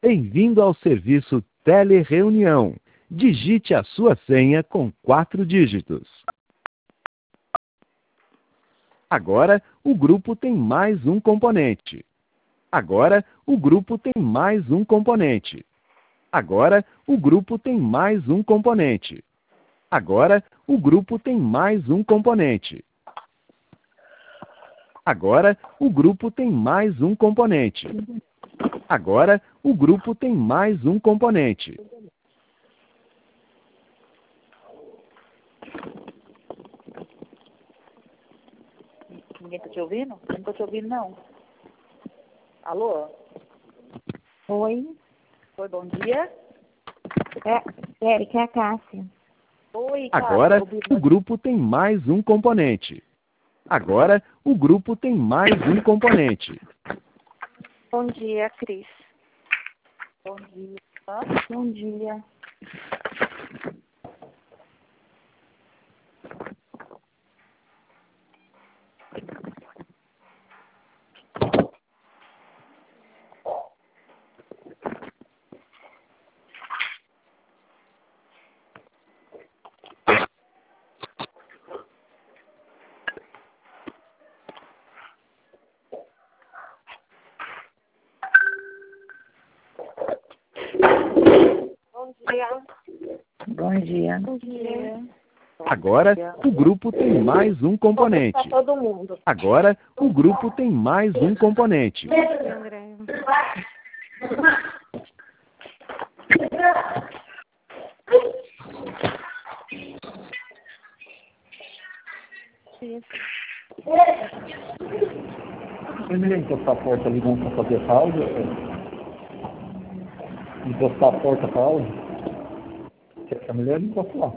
Bem-vindo ao serviço Telereunião. Digite a sua senha com 4 dígitos. Agora, o grupo tem mais um componente. Agora, o grupo tem mais um componente. Agora, o grupo tem mais um componente. Agora, o grupo tem mais um componente. Agora, o grupo tem mais um componente. Agora, o grupo tem mais um componente. Ninguém está te ouvindo? Não estou te ouvindo, não. Alô? Oi, Oi, bom dia. Érica, é a Cássia. Oi, Cássia. Agora, o grupo tem mais um componente. Agora, o grupo tem mais um componente. Bom dia, Cris. Bom dia. Bom dia. Bom dia. Bom dia. Agora, o grupo tem mais um componente. Tá todo mundo. Agora, o grupo tem mais um componente. André. Você me encostar a porta ali, vamos fazer pausa? Encostar a porta para aula? A mulher encosta lá.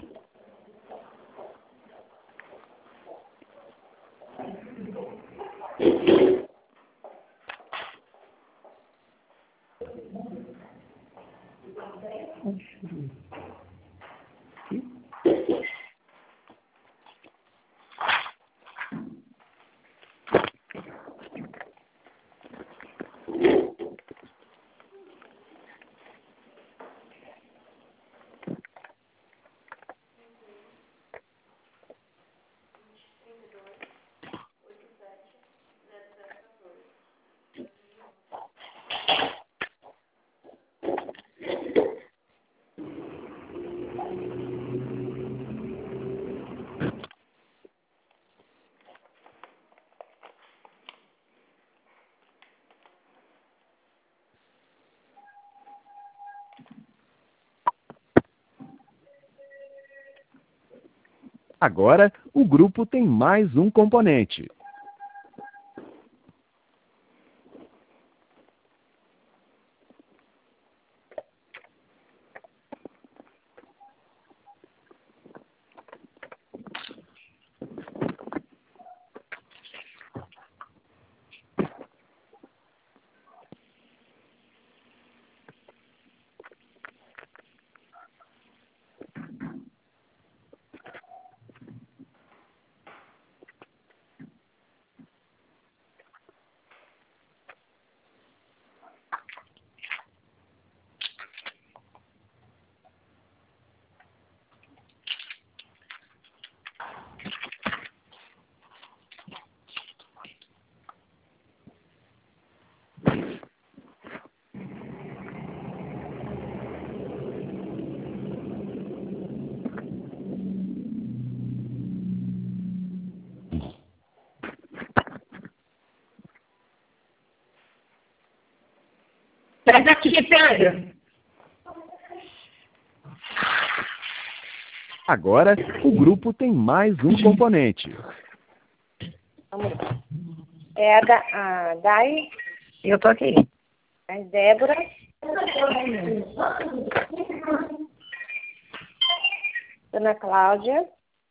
Agora, o grupo tem mais um componente. Traz aqui, Pedro. Agora, o grupo tem mais um componente. Vamos lá. É a Dai, Eu tô aqui. a Débora, Dona Cláudia,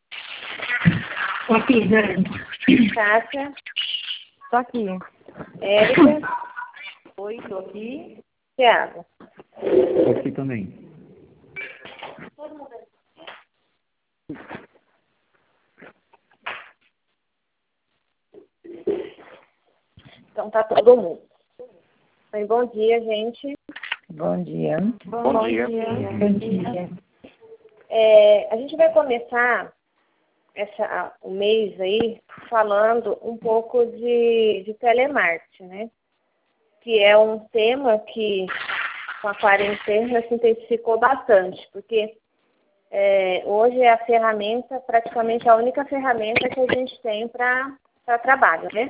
Aqui, Dani. Cássia, Tô aqui. Érica, Oi, tô aqui. Thiago. Aqui também. Então tá todo mundo. Bom dia, gente. Bom dia. Bom dia. Bom dia. A gente vai começar o mês aí falando um pouco de telemarketing, né? Que é um tema que com a quarentena se intensificou bastante, porque hoje é a ferramenta, praticamente a única ferramenta que a gente tem para trabalho, né?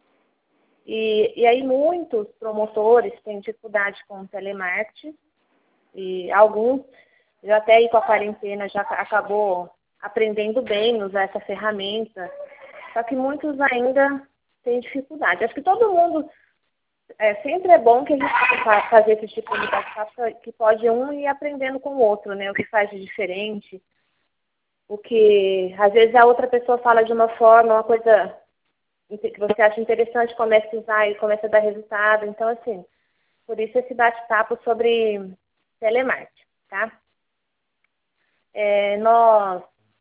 E aí muitos promotores têm dificuldade com o telemarketing e alguns já até aí com a quarentena já acabou aprendendo bem usar essa ferramenta, só que muitos ainda têm dificuldade. Acho que todo mundo, sempre é bom que a gente possa fazer esse tipo de bate-papo que pode um ir aprendendo com o outro, né? O que faz de diferente, o que às vezes a outra pessoa fala de uma forma, uma coisa que você acha interessante, começa a usar e começa a dar resultado. Então, assim, por isso esse bate-papo sobre telemarketing, tá? Nós,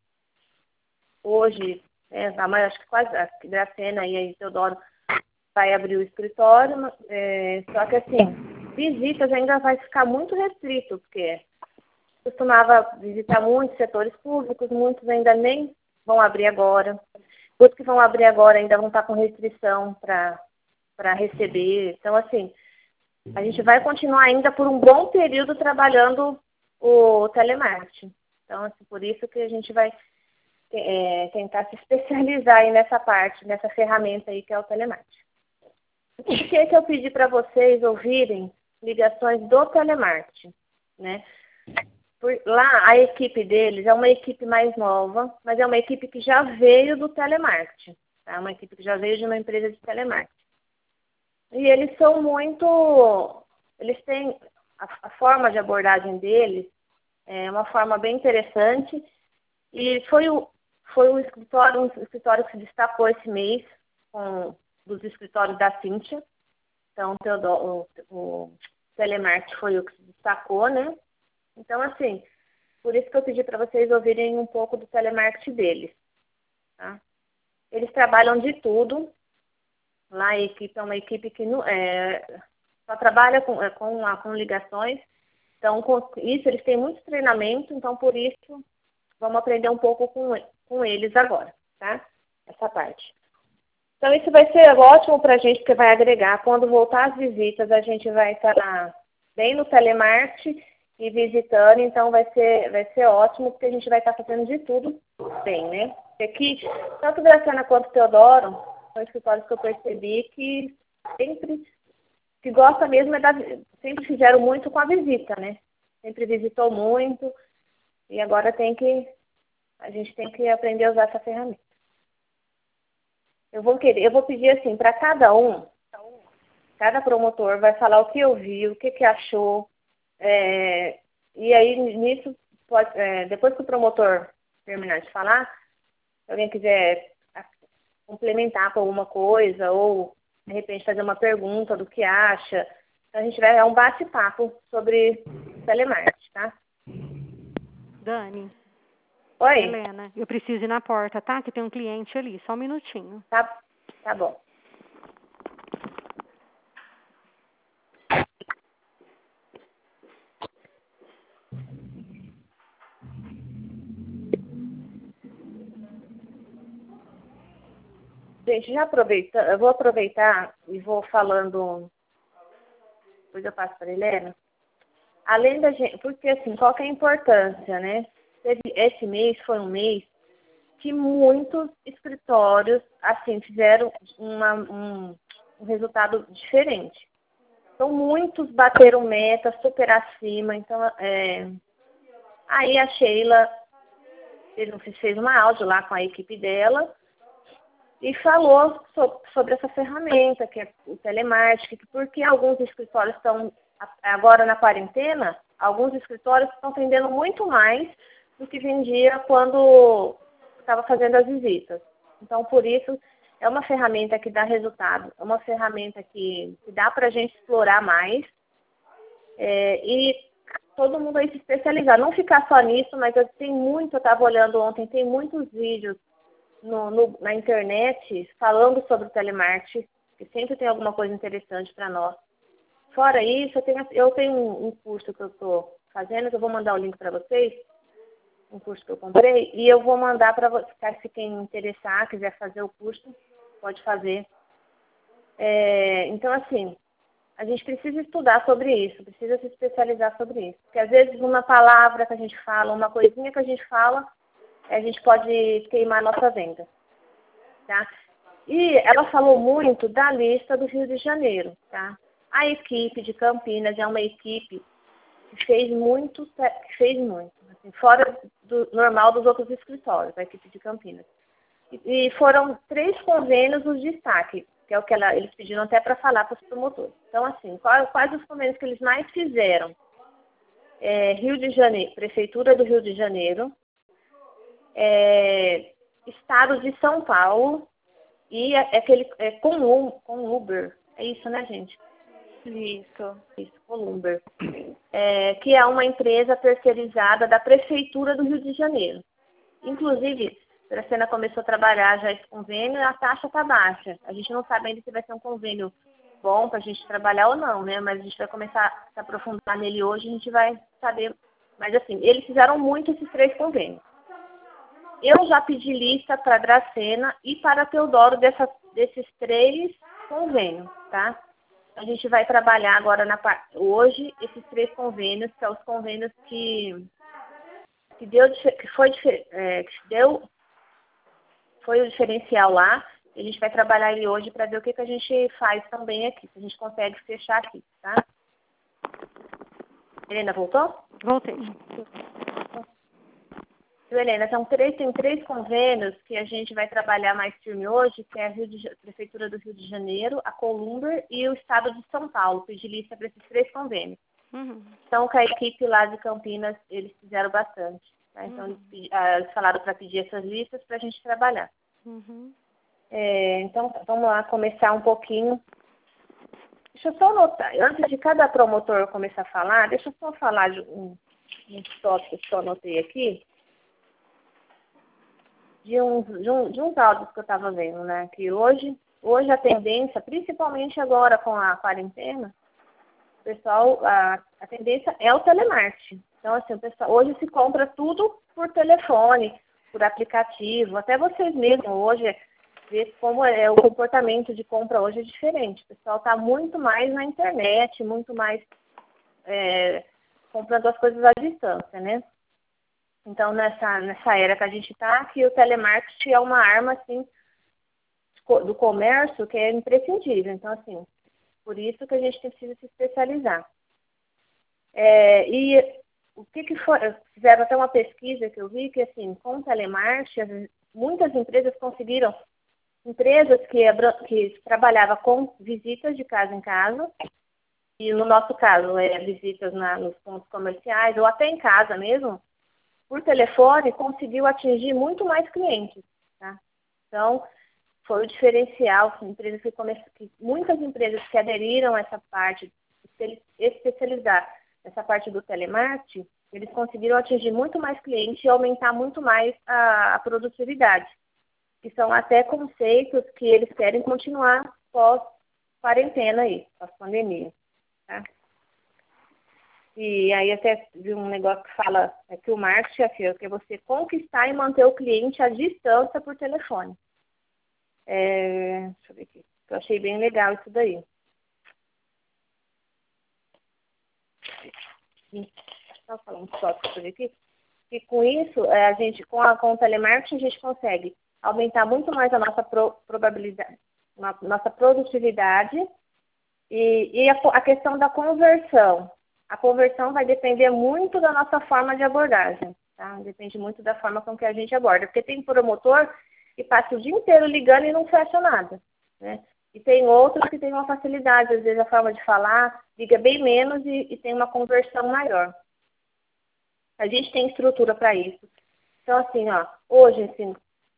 hoje, acho que quase a Gracena e a Teodoro vai abrir o escritório, só que, assim, visitas ainda vai ficar muito restrito, porque costumava visitar muitos setores públicos, muitos ainda nem vão abrir agora. Outros que vão abrir agora ainda vão estar com restrição para receber. Então, assim, a gente vai continuar ainda por um bom período trabalhando o telemarketing. Então, assim, por isso que a gente vai tentar se especializar aí nessa parte, nessa ferramenta aí que é o telemarketing. Por que eu pedi para vocês ouvirem ligações do telemarketing, né? Lá, a equipe deles é uma equipe mais nova, mas é uma equipe que já veio do telemarketing, tá? Uma equipe que já veio de uma empresa de telemarketing. E eles são eles têm, a forma de abordagem deles é uma forma bem interessante, e foi um escritório que se destacou esse mês, dos escritórios da Cíntia. Então, o telemarketing foi o que se destacou, né? Então, assim, por isso que eu pedi para vocês ouvirem um pouco do telemarketing deles, tá? Eles trabalham de tudo. Lá a equipe é uma equipe que só trabalha com ligações. Então, com isso, eles têm muito treinamento. Então, por isso, vamos aprender um pouco com eles agora, tá? Essa parte. Então, isso vai ser ótimo para a gente, porque vai agregar. Quando voltar as visitas, a gente vai estar bem no telemarketing e visitando, então vai ser ótimo, porque a gente vai estar fazendo de tudo bem, né? Aqui, tanto Graciana quanto Teodoro, são escritórios que eu percebi que que gosta mesmo sempre fizeram muito com a visita, né? Sempre visitou muito, e agora a gente tem que aprender a usar essa ferramenta. Eu vou pedir assim, para cada promotor vai falar o que ouviu, o que achou. E aí, nisso, depois que o promotor terminar de falar, se alguém quiser complementar com alguma coisa ou, de repente, fazer uma pergunta do que acha, então a gente vai um bate-papo sobre telemarketing, tá? Dani. Oi? Helena, eu preciso ir na porta, tá? Que tem um cliente ali, só um minutinho. Tá bom. Gente, eu vou aproveitar e vou falando, depois eu passo para a Helena. Além da gente, porque assim, qual que é a importância, né? Esse mês foi um mês que muitos escritórios, assim, fizeram um resultado diferente. Então, muitos bateram meta super acima. Então, aí a Sheila fez uma áudio lá com a equipe dela e falou sobre essa ferramenta, que é o telemarketing, porque alguns escritórios estão, agora na quarentena, alguns escritórios estão vendendo muito mais do que vendia quando estava fazendo as visitas. Então, por isso, é uma ferramenta que dá resultado, é uma ferramenta que dá para a gente explorar mais e todo mundo aí se especializar. Não ficar só nisso, mas eu estava olhando ontem, tem muitos vídeos na internet falando sobre o telemarketing, que sempre tem alguma coisa interessante para nós. Fora isso, eu tenho um curso que eu estou fazendo, que eu vou mandar o link para vocês, um curso que eu comprei, e eu vou mandar para vocês, se quem interessar, quiser fazer o curso, pode fazer. Então, assim, a gente precisa estudar sobre isso, precisa se especializar sobre isso. Porque, às vezes, uma palavra que a gente fala, uma coisinha que a gente fala, a gente pode queimar a nossa venda. Tá? E ela falou muito da lista do Rio de Janeiro. Tá? A equipe de Campinas é uma equipe que fez muito. Assim, fora do normal dos outros escritórios, a equipe de Campinas. E foram 3 convênios os destaque, que é o que eles pediram até para falar para os promotores. Então, assim, quais os convênios que eles mais fizeram? Rio de Janeiro, Prefeitura do Rio de Janeiro, Estado de São Paulo e com Uber. É isso, né, gente? Isso, Columber, que é uma empresa terceirizada da Prefeitura do Rio de Janeiro. Inclusive, a Dracena começou a trabalhar já esse convênio e a taxa está baixa. A gente não sabe ainda se vai ser um convênio bom para a gente trabalhar ou não, né? Mas a gente vai começar a se aprofundar nele hoje e a gente vai saber. Mas, assim, eles fizeram muito esses 3 convênios. Eu já pedi lista para a Dracena e para a Teodoro desses 3 convênios, tá? A gente vai trabalhar agora hoje esses 3 convênios, que são os convênios que foi o diferencial lá. E a gente vai trabalhar ele hoje para ver o que a gente faz também aqui, se a gente consegue fechar aqui, tá? Helena, voltou? Voltei. Helena, tem 3 convênios que a gente vai trabalhar mais firme hoje, que é a Prefeitura do Rio de Janeiro, a Columber e o Estado de São Paulo. Pedi lista para esses 3 convênios. Uhum. Então, com a equipe lá de Campinas, eles fizeram bastante. Tá? Então, eles falaram para pedir essas listas para a gente trabalhar. Uhum. Então, vamos lá começar um pouquinho. Deixa eu só anotar, antes de cada promotor começar a falar, deixa eu só falar de uns tópicos que eu anotei aqui. De uns áudios que eu estava vendo, né? Que hoje a tendência, principalmente agora com a quarentena, o pessoal, a tendência é o telemarketing. Então, assim, o pessoal hoje se compra tudo por telefone, por aplicativo, até vocês mesmos hoje, ver como o comportamento de compra hoje é diferente. O pessoal está muito mais na internet, muito mais comprando as coisas à distância, né? Então, nessa era que a gente está, que o telemarketing é uma arma, assim, do comércio que é imprescindível. Então, assim, por isso que a gente precisa se especializar. E o que foi? Fizeram até uma pesquisa que eu vi que, assim, com o telemarketing, muitas empresas conseguiram, empresas que trabalhavam com visitas de casa em casa, e no nosso caso, visitas nos pontos comerciais, ou até em casa mesmo, por telefone, conseguiu atingir muito mais clientes. Tá? Então, foi o diferencial. Muitas empresas que aderiram a essa parte, especializar nessa parte do telemarketing, eles conseguiram atingir muito mais clientes e aumentar muito mais a produtividade. Que são até conceitos que eles querem continuar pós-quarentena aí, pós-pandemia. Tá? E aí até vi um negócio que fala que o marketing é você conquistar e manter o cliente à distância por telefone. Deixa eu ver aqui. Eu achei bem legal isso daí. Só falar um tópico por aqui. E com isso, a gente, com o telemarketing, a gente consegue aumentar muito mais a nossa probabilidade, nossa produtividade e a questão da conversão. A conversão vai depender muito da nossa forma de abordagem, tá? Depende muito da forma com que a gente aborda. Porque tem promotor que passa o dia inteiro ligando e não fecha nada, né? E tem outros que têm uma facilidade, às vezes a forma de falar, liga bem menos e tem uma conversão maior. A gente tem estrutura para isso. Então, assim, hoje, assim,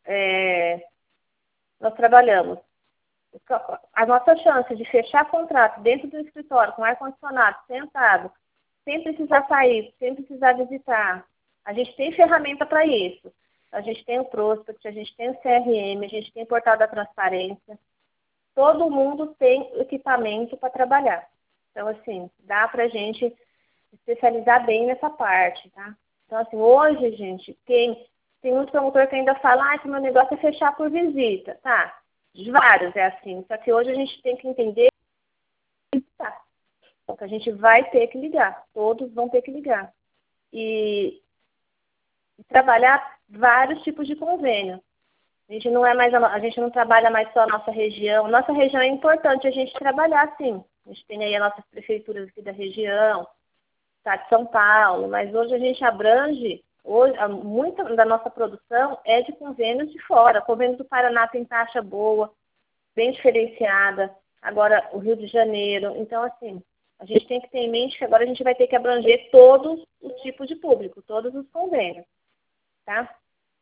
nós trabalhamos. A nossa chance de fechar contrato dentro do escritório, com ar-condicionado, sentado, sem precisar sair, sem precisar visitar. A gente tem ferramenta para isso. A gente tem o Prospect, a gente tem o CRM, a gente tem o Portal da Transparência. Todo mundo tem equipamento para trabalhar. Então, assim, dá pra gente especializar bem nessa parte, tá? Então, assim, hoje, gente, tem muito promotor que ainda fala, que meu negócio é fechar por visita, tá? Vários é assim, só que hoje a gente tem que entender tá? Então, que a gente vai ter que ligar, todos vão ter que ligar. E trabalhar vários tipos de convênio. A gente não trabalha mais só a nossa região. Nossa região é importante a gente trabalhar, sim. A gente tem aí as nossas prefeituras aqui da região, Estado de São Paulo, mas hoje a gente abrange, muita da nossa produção é de convênios de fora. O convênio do Paraná tem taxa boa, bem diferenciada. Agora, o Rio de Janeiro. Então, assim, a gente tem que ter em mente que agora a gente vai ter que abranger todos os tipos de público, todos os convênios, tá?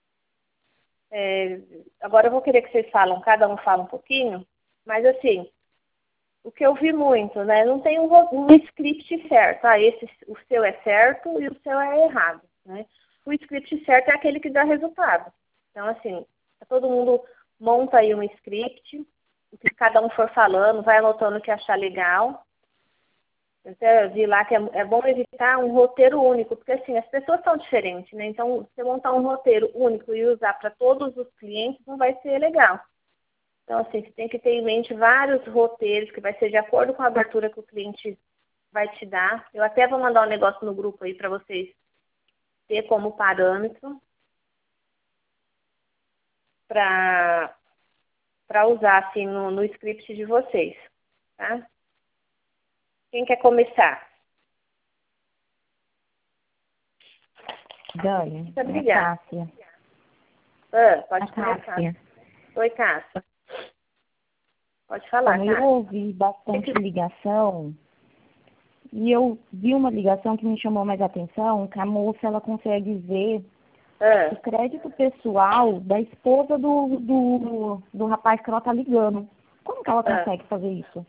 Agora eu vou querer que vocês cada um fala um pouquinho, mas assim, o que eu vi muito, né? Não tem um script certo. O seu é certo e o seu é errado, né? O script certo é aquele que dá resultado. Então, assim, todo mundo monta aí um script, o que cada um for falando, vai anotando o que achar legal. Eu até vi lá que é bom evitar um roteiro único, porque assim, as pessoas são diferentes, né? Então, você montar um roteiro único e usar para todos os clientes não vai ser legal. Então, assim, você tem que ter em mente vários roteiros que vai ser de acordo com a abertura que o cliente vai te dar. Eu até vou mandar um negócio no grupo aí para vocês ter como parâmetro para usar, assim, no script de vocês, tá? Quem quer começar? Dani, Muito obrigada. Cássia. Pode começar. Cássia. Oi, Cássia. Pode falar, Eu Cássia. ouvi bastante ligação e eu vi uma ligação que me chamou mais atenção, que a moça ela consegue ver o crédito pessoal da esposa do rapaz que ela tá ligando. Como que ela consegue fazer isso?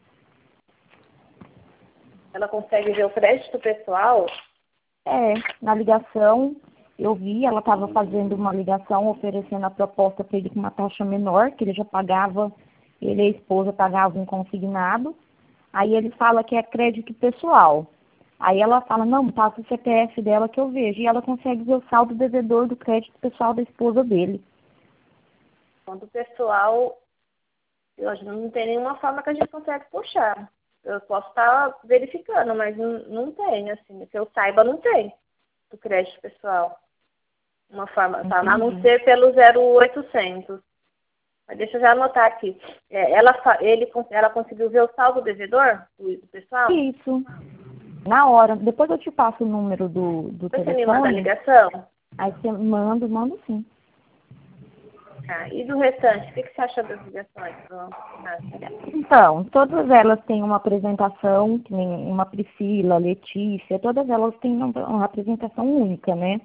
Ela consegue ver o crédito pessoal? Na ligação, eu vi, ela estava fazendo uma ligação, oferecendo a proposta para ele com uma taxa menor, que ele já pagava, ele e a esposa pagavam um consignado. Aí ele fala que é crédito pessoal. Aí ela fala, não, passa o CPF dela que eu vejo. E ela consegue ver o saldo devedor do crédito pessoal da esposa dele. Quando o pessoal, eu acho que não tem nenhuma forma que a gente consegue puxar. Eu posso estar verificando, mas não tem, assim, que eu saiba, não tem do crédito pessoal. Uma forma, tá? A não ser pelo 0800. Mas deixa eu já anotar aqui. Ela conseguiu ver o saldo devedor do pessoal? Isso. Na hora. Depois eu te passo o número do telefone. Você me manda a ligação? Aí você mando sim. Tá. E do restante, o que você acha das ligações? Então, todas elas têm uma apresentação, que nem uma Priscila, Letícia, todas elas têm uma apresentação única, né?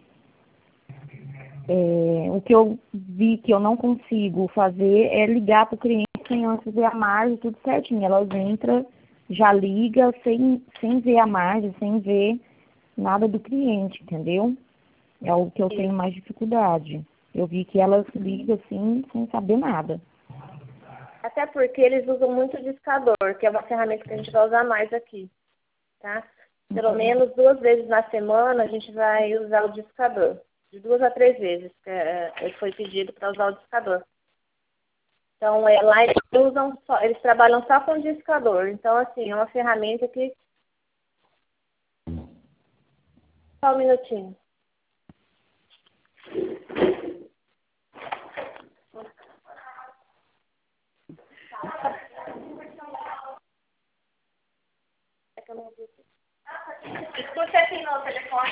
O que eu vi que eu não consigo fazer é ligar para o cliente sem antes ver a margem, tudo certinho. Elas entram, já liga sem ver a margem, sem ver nada do cliente, entendeu? É o que eu tenho mais dificuldade. Eu vi que elas ligam assim, sem saber nada. Até porque eles usam muito o discador, que é uma ferramenta que a gente vai usar mais aqui, tá? Pelo menos 2 vezes na semana a gente vai usar o discador. De 2 a 3 vezes, que foi pedido para usar o discador. Então, lá eles trabalham só com o discador. Então, assim, é uma ferramenta que... Só um minutinho. É que eu não ouvi. Escute aqui no telefone.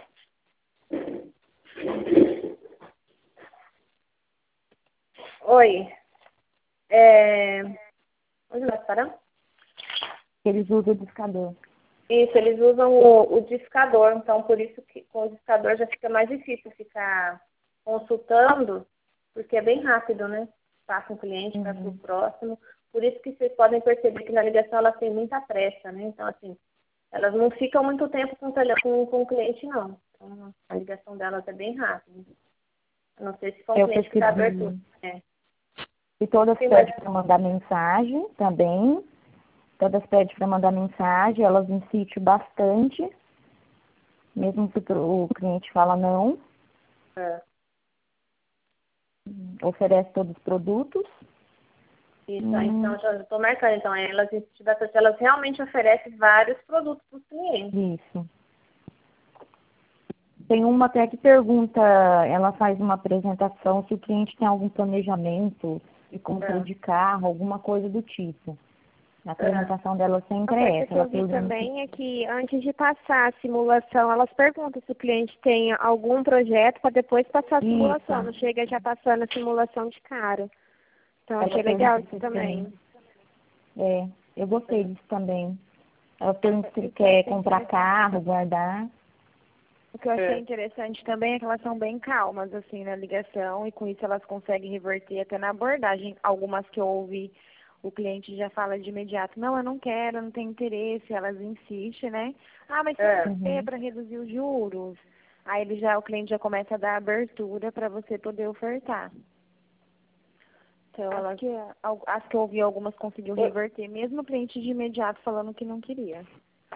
Oi. Onde nós paramos? Eles usam o discador. Isso, eles usam o discador. Então, por isso que com o discador já fica mais difícil ficar consultando, porque é bem rápido, né? Passa um cliente, passa o próximo. Por isso que vocês podem perceber que na ligação elas têm muita pressa, né? Então, assim, elas não ficam muito tempo com o cliente, não. Então, a ligação delas é bem rápida. A não ser se for um cliente que dá abertura. E todas pedem para mandar mensagem também todas pedem para mandar mensagem, elas insistem bastante, mesmo que o cliente fala não. Oferece todos os produtos. Isso, então já estou marcando. Então, elas insistem bastante, elas realmente oferecem vários produtos para os clientes. Isso. Tem uma até que pergunta, ela faz uma apresentação se o cliente tem algum planejamento de compra de carro, alguma coisa do tipo. A apresentação dela sempre é essa. O que eu vi também é que antes de passar a simulação, elas perguntam se o cliente tem algum projeto para depois passar a simulação. Não chega já passando a simulação de cara. Então, achei legal isso também. Eu gostei disso também. Ela pergunta se ele quer comprar carro, guardar. O que eu achei interessante também é que elas são bem calmas, assim, na ligação, e com isso elas conseguem reverter até na abordagem. Algumas que eu ouvi, o cliente já fala de imediato, não, eu não quero, eu não tenho interesse, elas insistem, né? Ah, mas você quer ter para reduzir os juros? Aí o cliente já começa a dar abertura para você poder ofertar. Então, as que eu ouvi, algumas conseguiu reverter, mesmo o cliente de imediato falando que não queria.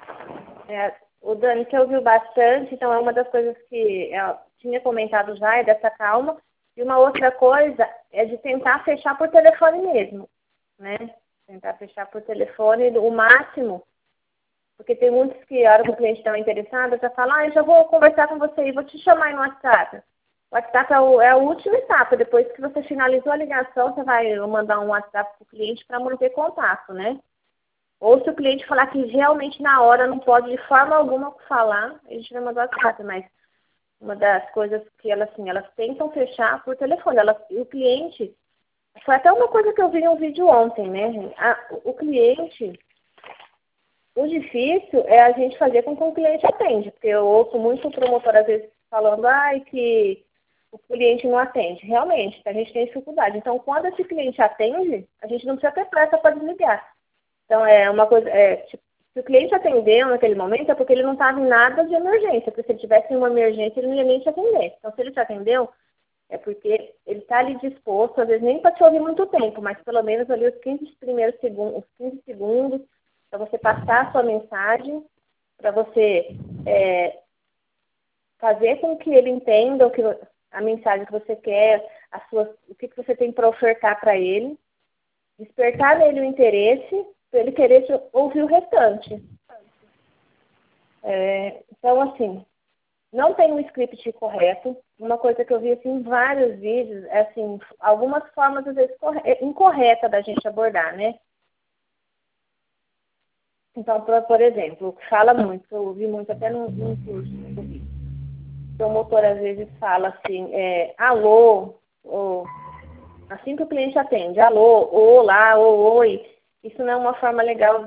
O Dani que ouviu bastante, então é uma das coisas que eu tinha comentado já, é dessa calma. E uma outra coisa é de tentar fechar por telefone mesmo, né? Tentar fechar por telefone o máximo, porque tem muitos que, a hora que o cliente está interessado, já fala, eu já vou conversar com você e vou te chamar aí no WhatsApp. O WhatsApp é a última etapa, depois que você finalizou a ligação, você vai mandar um WhatsApp para o cliente para manter contato, né? Ou se o cliente falar que realmente na hora não pode de forma alguma falar, a gente vai mandar o WhatsApp, mas uma das coisas que elas tentam fechar por telefone. O cliente, foi até uma coisa que eu vi em um vídeo ontem, né? O cliente, o difícil é a gente fazer com que o cliente atende, porque eu ouço muito o promotor às vezes falando, que o cliente não atende. Realmente, a gente tem dificuldade. Então, quando esse cliente atende, a gente não precisa ter pressa para desligar. Então, é uma coisa, tipo, se o cliente atendeu naquele momento, é porque ele não estava em nada de emergência, porque se ele tivesse uma emergência, ele não ia nem te atender. Então, se ele te atendeu, é porque ele está ali disposto, às vezes nem para te ouvir muito tempo, mas pelo menos ali os 15 segundos, para você passar a sua mensagem, para você fazer com que ele entenda a mensagem que você quer, o que você tem para ofertar para ele, despertar nele o interesse, para ele querer ouvir o restante. Então, assim, não tem um script correto. Uma coisa que eu vi assim, em vários vídeos, é assim, algumas formas, às vezes, incorretas da gente abordar, né? Então, por exemplo, fala muito, eu ouvi muito até num curso que eu vi. O promotor, às vezes, fala assim, alô, ou assim que o cliente atende, alô, olá, oi. Isso não é uma forma legal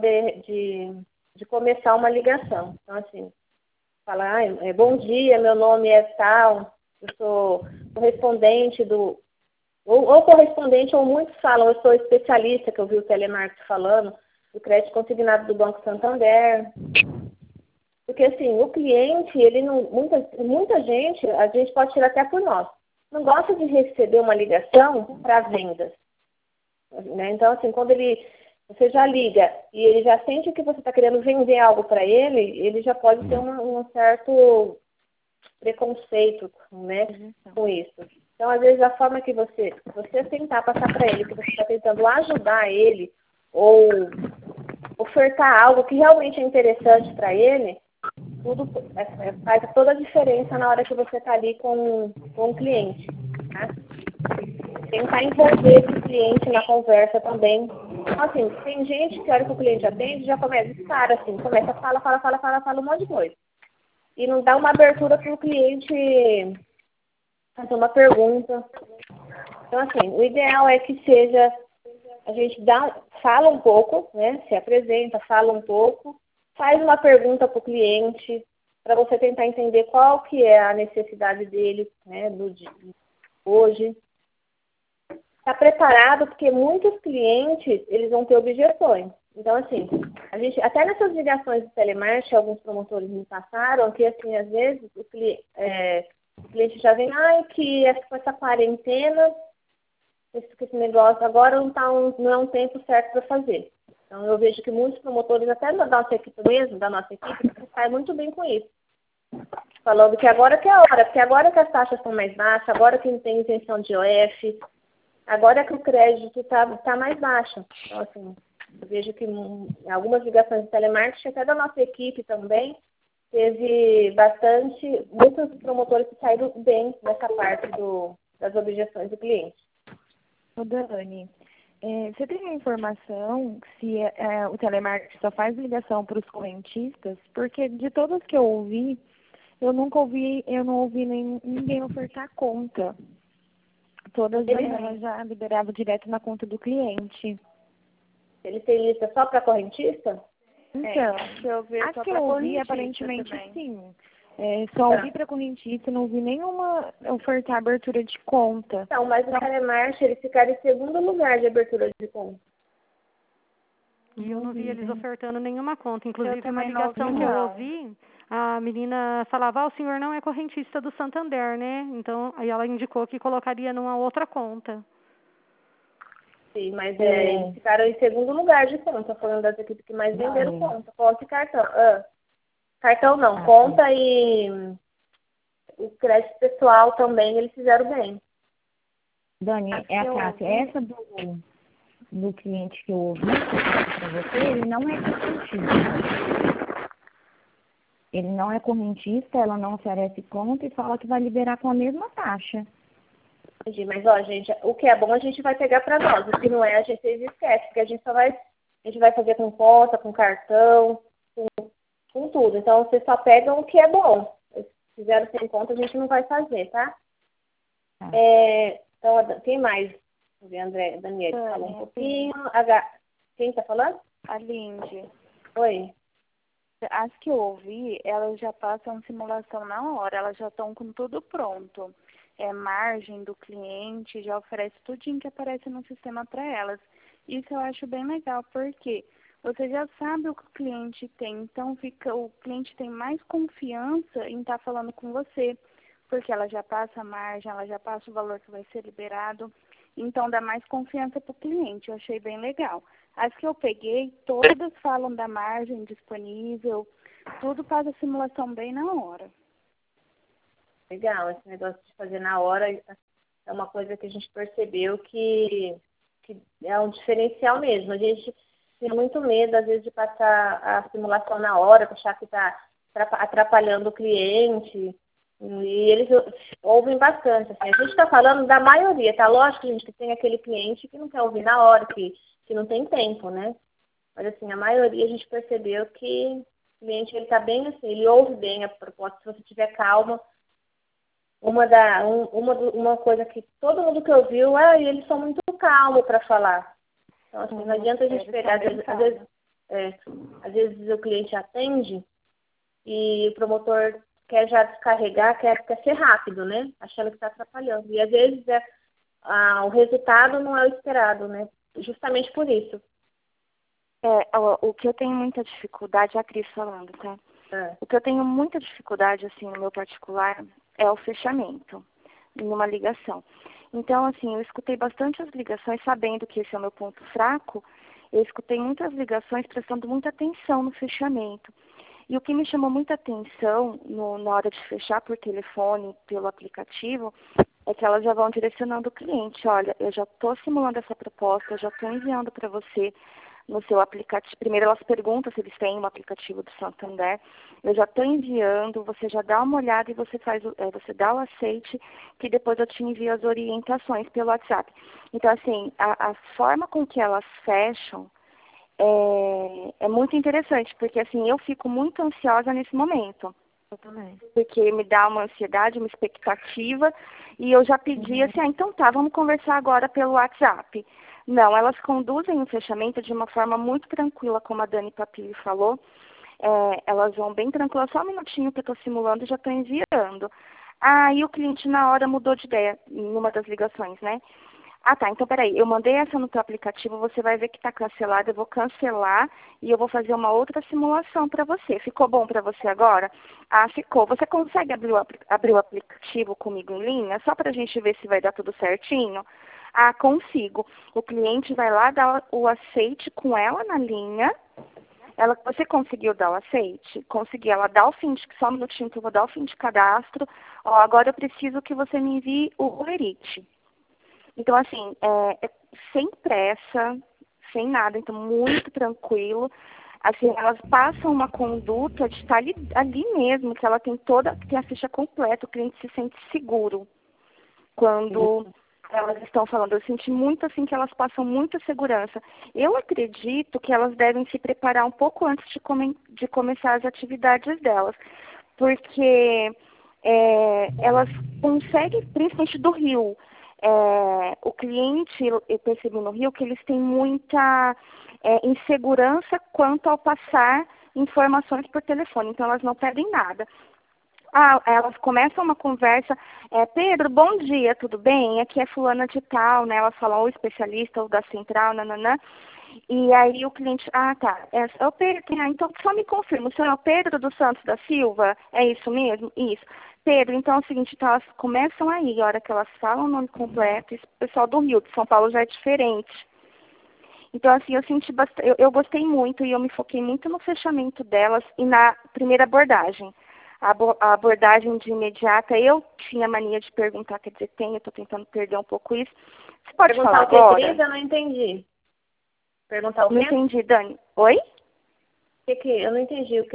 de começar uma ligação. Então, assim, falar, bom dia, meu nome é tal, eu sou correspondente ou correspondente, ou muitos falam, eu sou especialista, que eu vi o telemarketing falando, do crédito consignado do Banco Santander. Porque, assim, o cliente, ele não, muita gente, a gente pode tirar até por nós, não gosta de receber uma ligação para vendas. Né? Então, assim, quando você já liga e ele já sente que você está querendo vender algo para ele já pode ter um certo preconceito, né, com isso. Então, às vezes, a forma que você tentar passar para ele, que você está tentando ajudar ele ou ofertar algo que realmente é interessante para ele, tudo faz toda a diferença na hora que você está ali com o cliente. Tá? Tentar envolver esse cliente na conversa também. Então, assim, tem gente que, a hora que o cliente atende, já começa a falar um monte de coisa. E não dá uma abertura para o cliente fazer uma pergunta. Então, assim, o ideal é que seja, a gente fala um pouco, né? Se apresenta, fala um pouco, faz uma pergunta para o cliente, para você tentar entender qual que é a necessidade dele, né, do dia, hoje. Está preparado, porque muitos clientes, eles vão ter objeções. Então, assim, a gente, até nessas ligações de telemarketing, alguns promotores me passaram que, assim, às vezes, o cliente já vem, que com essa quarentena, esse negócio agora não é um tempo certo para fazer. Então, eu vejo que muitos promotores, até da nossa equipe mesmo, saem muito bem com isso. Falando que agora que é a hora, porque agora que as taxas estão mais baixas, agora que não tem isenção de IOF, agora que o crédito está mais baixo. Então, assim, eu vejo que algumas ligações de telemarketing, até da nossa equipe também, teve muitos promotores que saíram bem nessa parte das objeções do cliente. Ô, Dani, você tem a informação se o telemarketing só faz ligação para os correntistas? Porque de todas que eu ouvi, eu não ouvi ninguém ofertar conta. Todas elas já liberavam direto na conta do cliente. Ele tem lista só para correntista? Então, Acho que eu ouvi aparentemente também. sim. Só ouvi para correntista, não ouvi nenhuma ofertar abertura de conta. Então, mas o telemarketing, eles ficaram em segundo lugar de abertura de conta. E eu não vi eles ofertando nenhuma conta. Inclusive, uma também não ligação ouvi, que eu não. ouvi, a menina falava, o senhor não é correntista do Santander, né? Então, aí ela indicou que colocaria numa outra conta. Sim, mas eles ficaram em segundo lugar de conta, foi uma das equipes que mais venderam conta. Conta e cartão. Cartão não, conta e o crédito pessoal também, eles fizeram bem. Dani, é a Cássia. Essa do cliente que eu ouvi para você, ele não é correntista. Ele não é correntista, ela não oferece conta e fala que vai liberar com a mesma taxa. Entendi, mas gente, o que é bom a gente vai pegar para nós, o que não é a gente esquece, porque a gente vai fazer com conta, com cartão, com tudo. Então vocês só pegam o que é bom. Se fizeram sem conta, a gente não vai fazer, tá? Então, quem mais? André, Daniela, falou um pouquinho. Quem tá falando? A Lindy. Oi. As que eu ouvi, elas já passam simulação na hora, elas já estão com tudo pronto. Margem do cliente, já oferece tudinho que aparece no sistema para elas. Isso eu acho bem legal, porque você já sabe o que o cliente tem, então o cliente tem mais confiança em estar falando com você, porque ela já passa a margem, ela já passa o valor que vai ser liberado, então dá mais confiança para o cliente, eu achei bem legal. As que eu peguei, todas falam da margem disponível, tudo faz a simulação bem na hora. Legal, esse negócio de fazer na hora é uma coisa que a gente percebeu que é um diferencial mesmo. A gente tem muito medo, às vezes, de passar a simulação na hora, achar que está atrapalhando o cliente. E eles ouvem bastante. Assim. A gente está falando da maioria, tá? Lógico, gente, que tem aquele cliente que não quer ouvir na hora, que não tem tempo, né? Mas, assim, a maioria a gente percebeu que o cliente está bem assim, ele ouve bem a proposta, se você tiver calma. Uma coisa que todo mundo que ouviu, eles são muito calmos para falar. Então, assim, não adianta a gente pegar, às vezes o cliente atende e o promotor quer já descarregar, quer ser rápido, né? Achando que está atrapalhando. E às vezes o resultado não é o esperado, né? Justamente por isso. O que eu tenho muita dificuldade, a Cris falando, tá? O que eu tenho muita dificuldade, assim, no meu particular, é o fechamento, numa ligação. Então, assim, eu escutei bastante as ligações, sabendo que esse é o meu ponto fraco, eu escutei muitas ligações prestando muita atenção no fechamento. E o que me chamou muita atenção na hora de fechar por telefone, pelo aplicativo, é que elas já vão direcionando o cliente. Olha, eu já estou simulando essa proposta, eu já estou enviando para você no seu aplicativo. Primeiro elas perguntam se eles têm um aplicativo do Santander. Eu já estou enviando, você já dá uma olhada e você você dá o aceite, que depois eu te envio as orientações pelo WhatsApp. Então, assim, a forma com que elas fecham é muito interessante, porque, assim, eu fico muito ansiosa nesse momento. Eu também. Porque me dá uma ansiedade, uma expectativa, e eu já pedi assim, então tá, vamos conversar agora pelo WhatsApp. Não, elas conduzem o fechamento de uma forma muito tranquila, como a Dani Papilli falou. Elas vão bem tranquilas, só um minutinho que eu estou simulando e já estou enviando. E o cliente na hora mudou de ideia, numa das ligações, né? Tá, então peraí, eu mandei essa no teu aplicativo, você vai ver que está cancelada, eu vou cancelar e eu vou fazer uma outra simulação para você. Ficou bom para você agora? Ficou. Você consegue abrir o aplicativo comigo em linha, só para a gente ver se vai dar tudo certinho? Ah, consigo. O cliente vai lá dar o aceite com ela na linha. Você conseguiu dar o aceite? Consegui. Ela dá o fim de... Só um minutinho que eu vou dar o fim de cadastro. Ó, agora eu preciso que você me envie o Olerite. Então, assim, sem pressa, sem nada. Então, muito tranquilo. Assim, elas passam uma conduta de estar ali mesmo, que ela tem a ficha completa, o cliente se sente seguro quando elas estão falando. Eu senti muito assim que elas passam muita segurança. Eu acredito que elas devem se preparar um pouco antes de começar as atividades delas, porque elas conseguem, principalmente do Rio, o cliente, eu percebi no Rio que eles têm muita insegurança quanto ao passar informações por telefone, então elas não pedem nada. Elas começam uma conversa, Pedro, bom dia, tudo bem? Aqui é fulana de tal, né? Elas falam, ou especialista, ou da central, nananã. E aí o cliente, tá, é o Pedro, então só me confirma, o senhor é o Pedro dos Santos da Silva? É isso mesmo? Isso. Pedro, então é o seguinte, então elas começam aí, a hora que elas falam o nome completo, isso, o pessoal do Rio, de São Paulo já é diferente. Então, assim, eu senti bastante, eu gostei muito e eu me foquei muito no fechamento delas e na primeira abordagem. A abordagem de imediata, eu tinha mania de perguntar, quer dizer, eu estou tentando perder um pouco isso. Você pode falar agora? Cris, eu não entendi. Perguntar o quê? Não entendi, Dani. Oi? Eu não entendi. O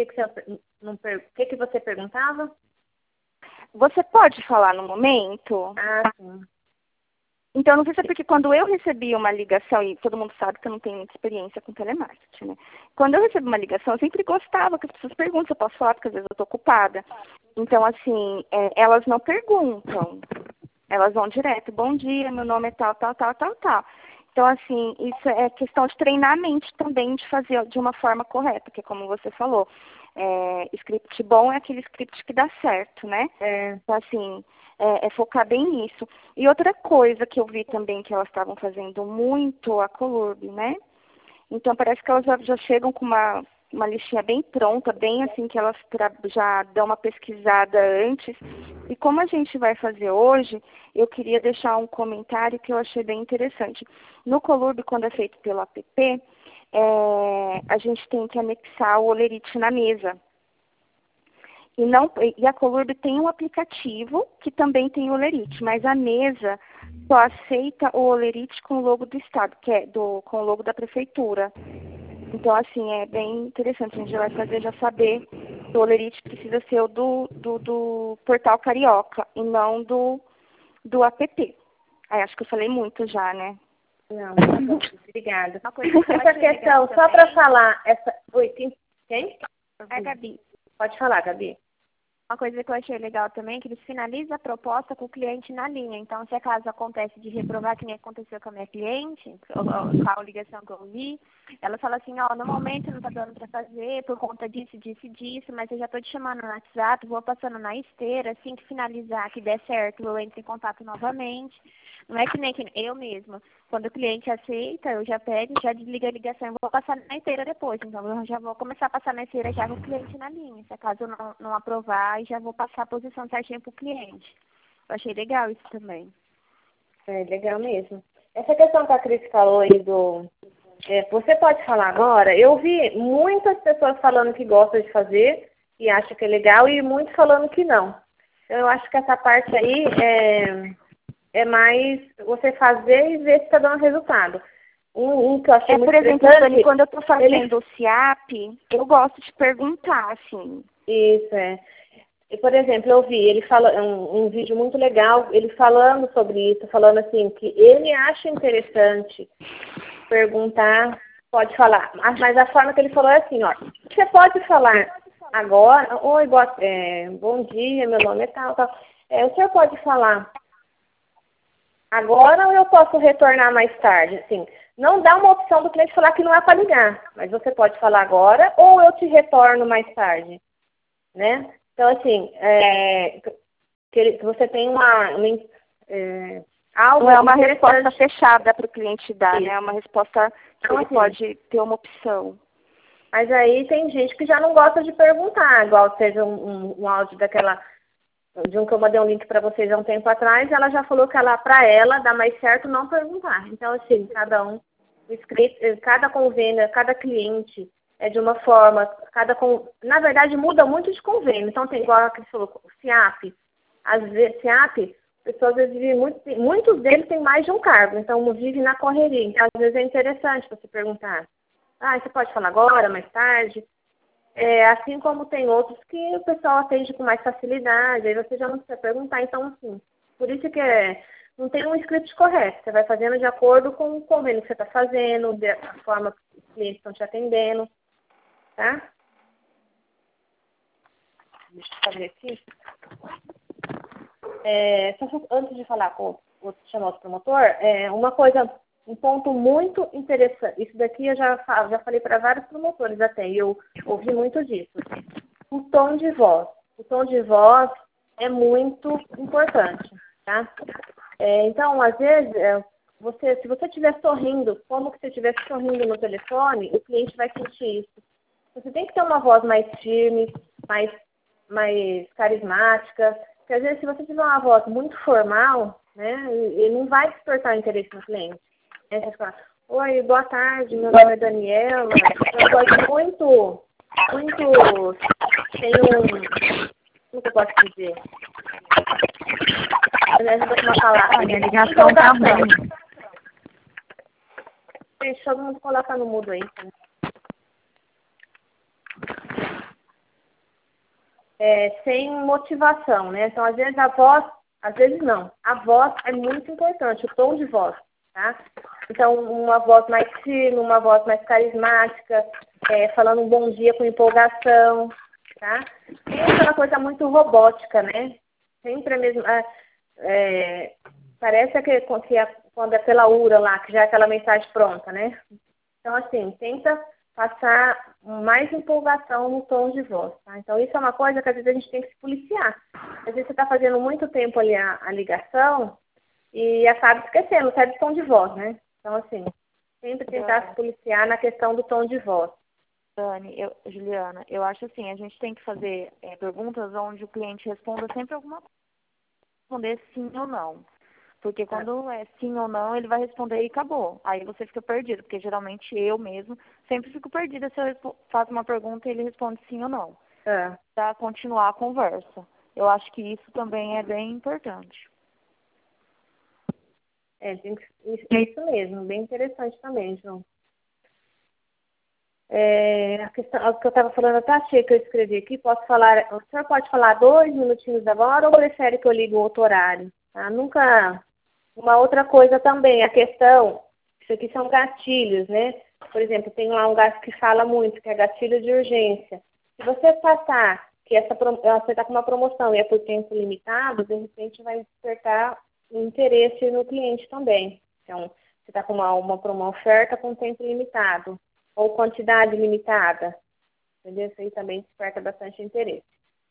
que você perguntava? Você pode falar no momento? Ah, sim. Então, não sei se é porque quando eu recebi uma ligação, e todo mundo sabe que eu não tenho muita experiência com telemarketing, né? Quando eu recebi uma ligação, eu sempre gostava que as pessoas perguntam se eu posso falar, porque às vezes eu estou ocupada. Então, assim, elas não perguntam. Elas vão direto, bom dia, meu nome é tal, tal, tal, tal, tal. Então, assim, isso é questão de treinar a mente também, de fazer de uma forma correta, que como você falou, script bom é aquele script que dá certo, né? Então, assim, focar bem nisso. E outra coisa que eu vi também que elas estavam fazendo muito, a Colurb, né? Então, parece que elas já chegam com uma listinha bem pronta, bem assim, que elas já dão uma pesquisada antes. E como a gente vai fazer hoje, eu queria deixar um comentário que eu achei bem interessante. No Colurb, quando é feito pelo app, a gente tem que anexar o Olerite na mesa. E a Colurb tem um aplicativo que também tem o Olerite, mas a mesa só aceita o Olerite com o logo do estado, que é com o logo da prefeitura. Então, assim, é bem interessante. A gente já vai fazer já saber que o Olerite precisa ser o do Portal Carioca e não do app. Aí acho que eu falei muito já, né? Não, obrigada. Essa questão, só para falar, Oi, quem? É a Gabi. Pode falar, Gabi. Uma coisa que eu achei legal também é que eles finalizam a proposta com o cliente na linha. Então, se acaso acontece de reprovar, que nem aconteceu com a minha cliente, com a ligação que eu vi, ela fala assim, no momento não está dando para fazer, por conta disso, mas eu já estou te chamando no WhatsApp, vou passando na esteira, assim que finalizar, que der certo, eu entro em contato novamente. Não é que nem eu mesma. Quando o cliente aceita, eu já pego, já desligo a ligação e vou passar na esteira depois. Então, eu já vou começar a passar na esteira já com o cliente na linha. Se acaso eu não aprovar, já vou passar a posição certinha para o cliente. Eu achei legal isso também. É legal mesmo. Essa questão que a Cris falou aí você pode falar agora? Eu vi muitas pessoas falando que gostam de fazer e acham que é legal e muitos falando que não. Eu acho que essa parte aí é mais você fazer e ver se está dando resultado. Um que eu achei muito interessante... Por exemplo, Dani, quando eu estou fazendo o SIAP, eu gosto de perguntar, assim. Isso, E, por exemplo, eu vi ele um vídeo muito legal, ele falando sobre isso, falando assim, que ele acha interessante perguntar, pode falar. Mas a forma que ele falou é assim, você pode falar agora, oi, bom dia, meu nome é tal, tal. O senhor pode falar agora ou eu posso retornar mais tarde? Assim, não dá uma opção do cliente falar que não é para ligar, mas você pode falar agora ou eu te retorno mais tarde, né? Então, assim, que você tem algo... Não é uma resposta fechada para o cliente dar, né? É uma resposta que então, ele pode ter uma opção. Mas aí tem gente que já não gosta de perguntar, igual seja um áudio daquela de um que eu mandei um link para vocês há um tempo atrás, ela já falou que para ela dá mais certo não perguntar. Então, assim, cada convênio, cada cliente é de uma forma, na verdade muda muito de convênio. Então, tem igual a que você falou, o CIAP. Às vezes, CIAP, pessoas vivem muitos deles têm mais de um cargo, então vive na correria. Então, às vezes é interessante você perguntar. Você pode falar agora, mais tarde? Assim como tem outros que o pessoal atende com mais facilidade, aí você já não precisa perguntar. Então, assim, por isso que não tem um script correto. Você vai fazendo de acordo com o convênio que você está fazendo, a forma que os clientes estão te atendendo, tá? Deixa eu fazer aqui. Antes de falar chamar o promotor, um ponto muito interessante. Isso daqui eu já falei para vários promotores até, e eu ouvi muito disso. O tom de voz. O tom de voz é muito importante, tá? Então, às vezes, se você estiver sorrindo, como que você estiver sorrindo no telefone, o cliente vai sentir isso. Você tem que ter uma voz mais firme, mais carismática, porque às vezes se você tiver uma voz muito formal, né, ele não vai despertar interesse no cliente. Você vai falar, oi, boa tarde, meu nome é Daniela, eu gosto muito, tem como que eu posso dizer? Me ajuda com uma palavra. Olha, a ligação tá ruim. Gente, todo mundo coloca no mudo aí. Sem motivação, né? Então, às vezes a voz é muito importante, o tom de voz, tá? Então, uma voz mais firme, uma voz mais carismática, falando um bom dia com empolgação, tá? Tem aquela coisa muito robótica, né? Sempre a mesma... parece que quando é pela URA lá, que já é aquela mensagem pronta, né? Então, assim, tenta passar mais empolgação no tom de voz, tá? Então, isso é uma coisa que às vezes a gente tem que se policiar. Às vezes você está fazendo muito tempo ali a ligação e acaba esquecendo, sabe, do tom de voz, né? Então, assim, sempre tentar se policiar na questão do tom de voz. Dani, Juliana, eu acho assim, a gente tem que fazer perguntas onde o cliente responda sempre alguma coisa. Responder sim ou não. Porque quando é sim ou não, ele vai responder e acabou. Aí você fica perdido, porque geralmente eu mesmo sempre fico perdida se eu faço uma pergunta e ele responde sim ou não. Para continuar a conversa. Eu acho que isso também é bem importante. É isso mesmo, bem interessante também, João. A questão, o que eu estava falando, até achei que eu escrevi aqui, o senhor pode falar 2 minutinhos agora ou prefere que eu ligue o outro horário? Tá? Uma outra coisa também, a questão, isso aqui são gatilhos, né? Por exemplo, tem lá um gato que fala muito, que é gatilho de urgência. Se você passar que você está com uma promoção e é por tempo limitado, de repente vai despertar interesse no cliente também. Então, você está com uma oferta com tempo limitado ou quantidade limitada. Entendeu? Isso aí também desperta bastante interesse.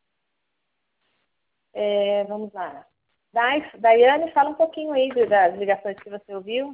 Vamos lá. Daiane, fala um pouquinho aí das ligações que você ouviu.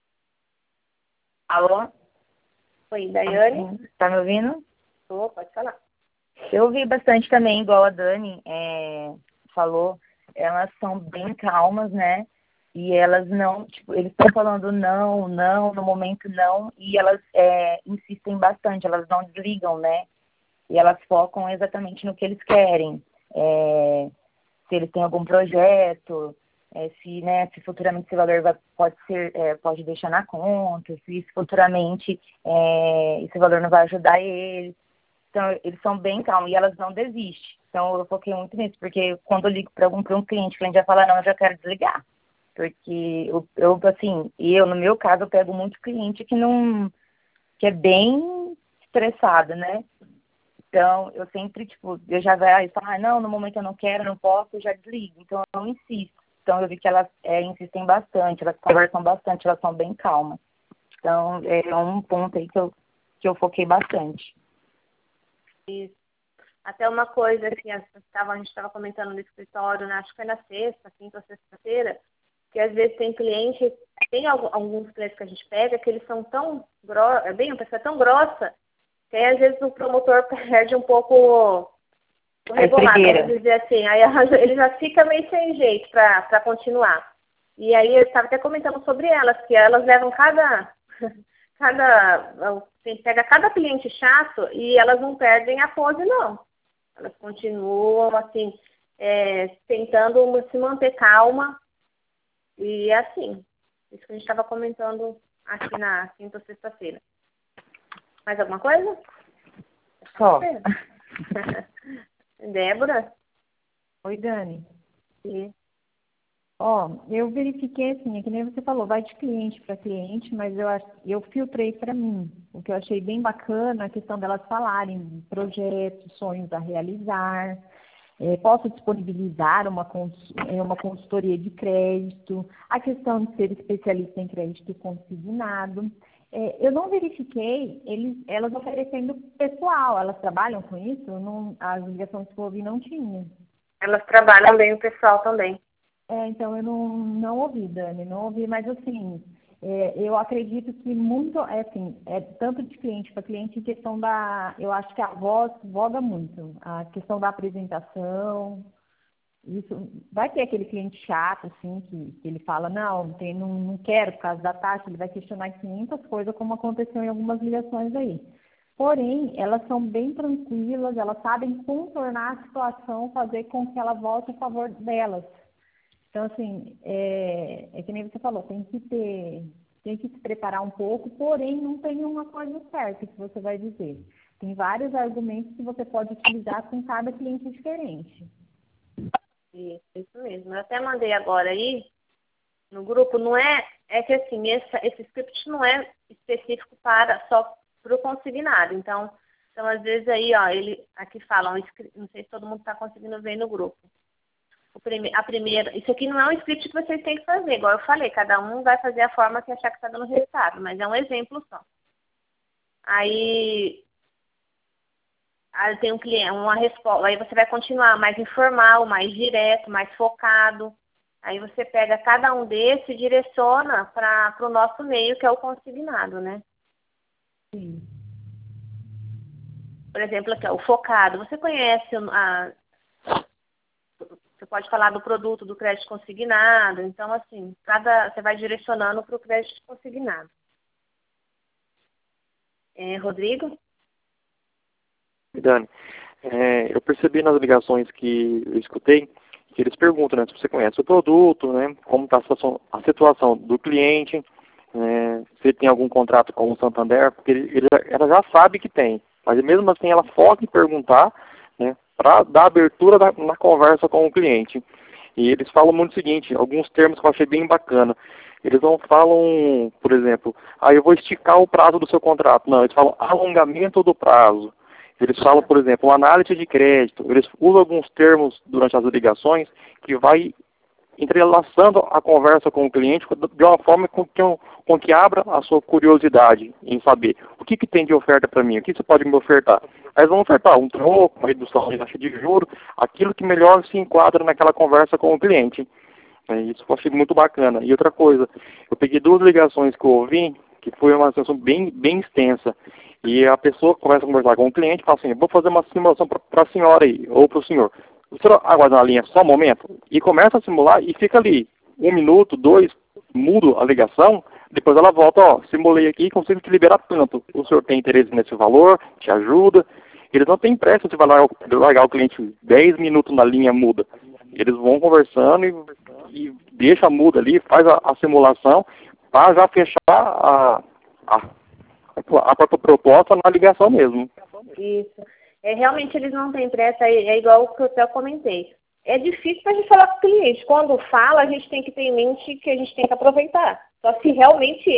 Alô? Oi, Daiane. Tá me ouvindo? Pode falar. Eu ouvi bastante também, igual a Dani falou. Elas são bem calmas, né? E elas não, eles estão falando não, no momento não, e elas insistem bastante, elas não desligam, né? E elas focam exatamente no que eles querem. Se eles têm algum projeto, se futuramente esse valor pode deixar na conta, se futuramente esse valor não vai ajudar eles. Então, eles são bem calmos e elas não desistem. Então, eu foquei muito nisso, porque quando eu ligo para um cliente, o cliente já fala, não, eu já quero desligar. Porque no meu caso, eu pego muito cliente que é bem estressado, né? Então, eu sempre, eu já falo, não, no momento eu não quero, não posso, eu já desligo. Então, eu não insisto. Então, eu vi que elas insistem bastante, elas conversam bastante, elas são bem calmas. Então, é um ponto aí que eu foquei bastante. Isso. Até uma coisa que a gente estava comentando no escritório, né? Acho que foi na quinta ou sexta-feira, que às vezes tem alguns clientes que a gente pega que eles são tão grossos, uma pessoa tão grossa, que aí às vezes o promotor perde um pouco regular, vamos dizer assim. Aí ele já fica meio sem jeito para continuar. E aí eu estava até comentando sobre elas, que elas levam pega cada cliente chato e elas não perdem a pose, não. Elas continuam, assim, tentando se manter calma. E é assim. Isso que a gente estava comentando aqui na quinta ou sexta-feira. Mais alguma coisa? Só. Débora? Oi, Dani. Sim. Eu verifiquei assim, é que nem você falou, vai de cliente para cliente, mas eu filtrei para mim. O que eu achei bem bacana, a questão delas falarem projetos, sonhos a realizar, posso disponibilizar uma consultoria de crédito, a questão de ser especialista em crédito consignado. Eu não verifiquei elas oferecendo pessoal, elas trabalham com isso? As ligações que eu ouvi não tinha. Elas trabalham bem o pessoal também. Então eu não ouvi, Dani, não ouvi, mas assim, eu acredito que muito, tanto de cliente para cliente, em questão eu acho que a voz voga muito, a questão da apresentação, isso, vai ter aquele cliente chato, assim, que ele fala, não quero por causa da taxa, ele vai questionar 500 coisas, como aconteceu em algumas ligações aí. Porém, elas são bem tranquilas, elas sabem contornar a situação, fazer com que ela volte a favor delas. Então, assim, é que nem você falou, tem que se preparar um pouco, porém não tem uma coisa certa que você vai dizer. Tem vários argumentos que você pode utilizar com cada cliente diferente. Isso mesmo. Eu até mandei agora aí no grupo, que assim, esse script não é específico só para o consignado. Então, às vezes aí, ele aqui fala, não sei se todo mundo está conseguindo ver no grupo. A primeira, isso aqui não é um script que vocês têm que fazer, igual eu falei, cada um vai fazer a forma que achar que está dando resultado, mas é um exemplo só. Aí tem um cliente, uma resposta, aí você vai continuar mais informal, mais direto, mais focado. Aí você pega cada um desses e direciona para o nosso meio, que é o consignado, né? Sim. Por exemplo, aqui, o focado. Você conhece você pode falar do produto do crédito consignado. Então, assim, você vai direcionando para o crédito consignado. Rodrigo? Dani, eu percebi nas ligações que eu escutei que eles perguntam, né, se você conhece o produto, né, como está a situação do cliente, se ele tem algum contrato com o Santander, porque ela já sabe que tem, mas mesmo assim ela foca em perguntar, né, para dar abertura na conversa com o cliente. E eles falam muito o seguinte, alguns termos que eu achei bem bacana. Eles não falam, por exemplo, eu vou esticar o prazo do seu contrato. Não, eles falam alongamento do prazo. Eles falam, por exemplo, análise de crédito. Eles usam alguns termos durante as ligações que vai entrelaçando a conversa com o cliente de uma forma com que abra a sua curiosidade em saber o que tem de oferta para mim, o que você pode me ofertar. Aí eles vão ofertar um troco, uma redução de taxa de juros, aquilo que melhor se enquadra naquela conversa com o cliente. Isso eu achei muito bacana. E outra coisa, eu peguei 2 ligações que eu ouvi, que foi uma sessão bem extensa. E a pessoa começa a conversar com o cliente e fala assim, vou fazer uma simulação para a senhora aí, ou para o senhor. O senhor aguarda na linha só um momento, e começa a simular e fica ali 1 minuto, 2, mudo a ligação, depois ela volta, simulei aqui e consigo te liberar tanto. O senhor tem interesse nesse valor, te ajuda. Eles não têm pressa de largar o cliente 10 minutos na linha muda. Eles vão conversando e deixa muda ali, faz a simulação para já fechar a própria proposta na ligação mesmo. Isso. Realmente eles não têm pressa, é igual o que eu comentei. É difícil para a gente falar com o cliente. Quando fala, a gente tem que ter em mente que a gente tem que aproveitar. Só se realmente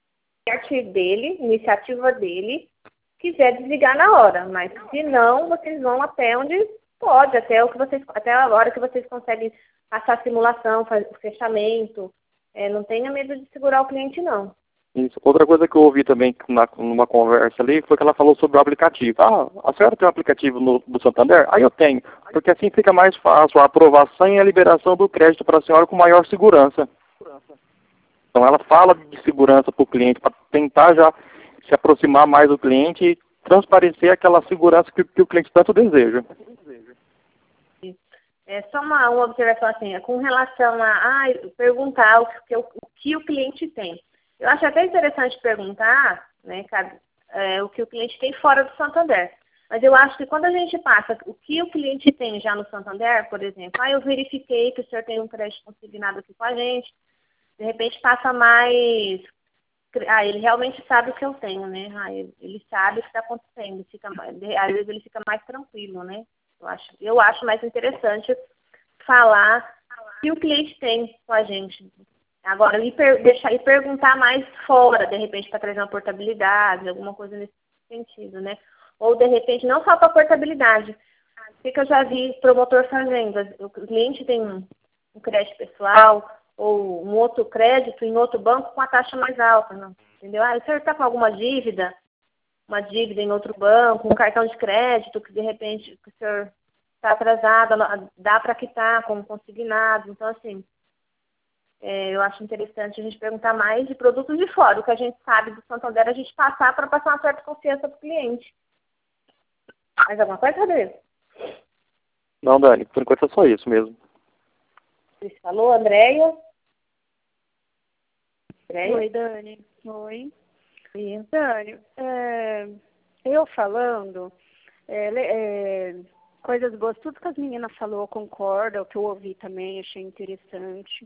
iniciativa dele, quiser desligar na hora. Mas se não, vocês vão até onde pode, até a hora que vocês conseguem passar a simulação, fazer o fechamento. Não tenha medo de segurar o cliente, não. Isso. Outra coisa que eu ouvi também numa conversa ali foi que ela falou sobre o aplicativo. A senhora tem um aplicativo do Santander? Eu tenho, porque assim fica mais fácil a aprovação e a liberação do crédito para a senhora com maior segurança. Então ela fala de segurança para o cliente, para tentar já se aproximar mais do cliente e transparecer aquela segurança que o cliente tanto deseja. Só uma observação assim, com relação a perguntar o que o cliente tem. Eu acho até interessante perguntar, né, o que o cliente tem fora do Santander. Mas eu acho que quando a gente passa o que o cliente tem já no Santander, por exemplo, eu verifiquei que o senhor tem um crédito consignado aqui com a gente, de repente passa mais... ele realmente sabe o que eu tenho, né? Ele sabe o que está acontecendo. Às vezes ele fica mais tranquilo, né? Eu acho mais interessante falar o que o cliente tem com a gente. Agora, deixar e perguntar mais fora, de repente, para trazer uma portabilidade, alguma coisa nesse sentido, né? Ou, de repente, não só para portabilidade. O que eu já vi promotor fazendo? O cliente tem um crédito pessoal ou um outro crédito em outro banco com a taxa mais alta, não? Entendeu? O senhor está com alguma dívida, uma dívida em outro banco, um cartão de crédito que, de repente, o senhor está atrasado, dá para quitar como consignado. Então, assim, eu acho interessante a gente perguntar mais de produtos de fora. O que a gente sabe do Santander, a gente passar para passar uma certa confiança para o cliente. Mais alguma coisa, Rodrigo? Não, Dani, por enquanto é só isso mesmo. Você falou, Andréia? Oi, Dani. Oi. Sim. Dani, eu falando, coisas boas, tudo que as meninas falou, eu concordo, é o que eu ouvi também, achei interessante.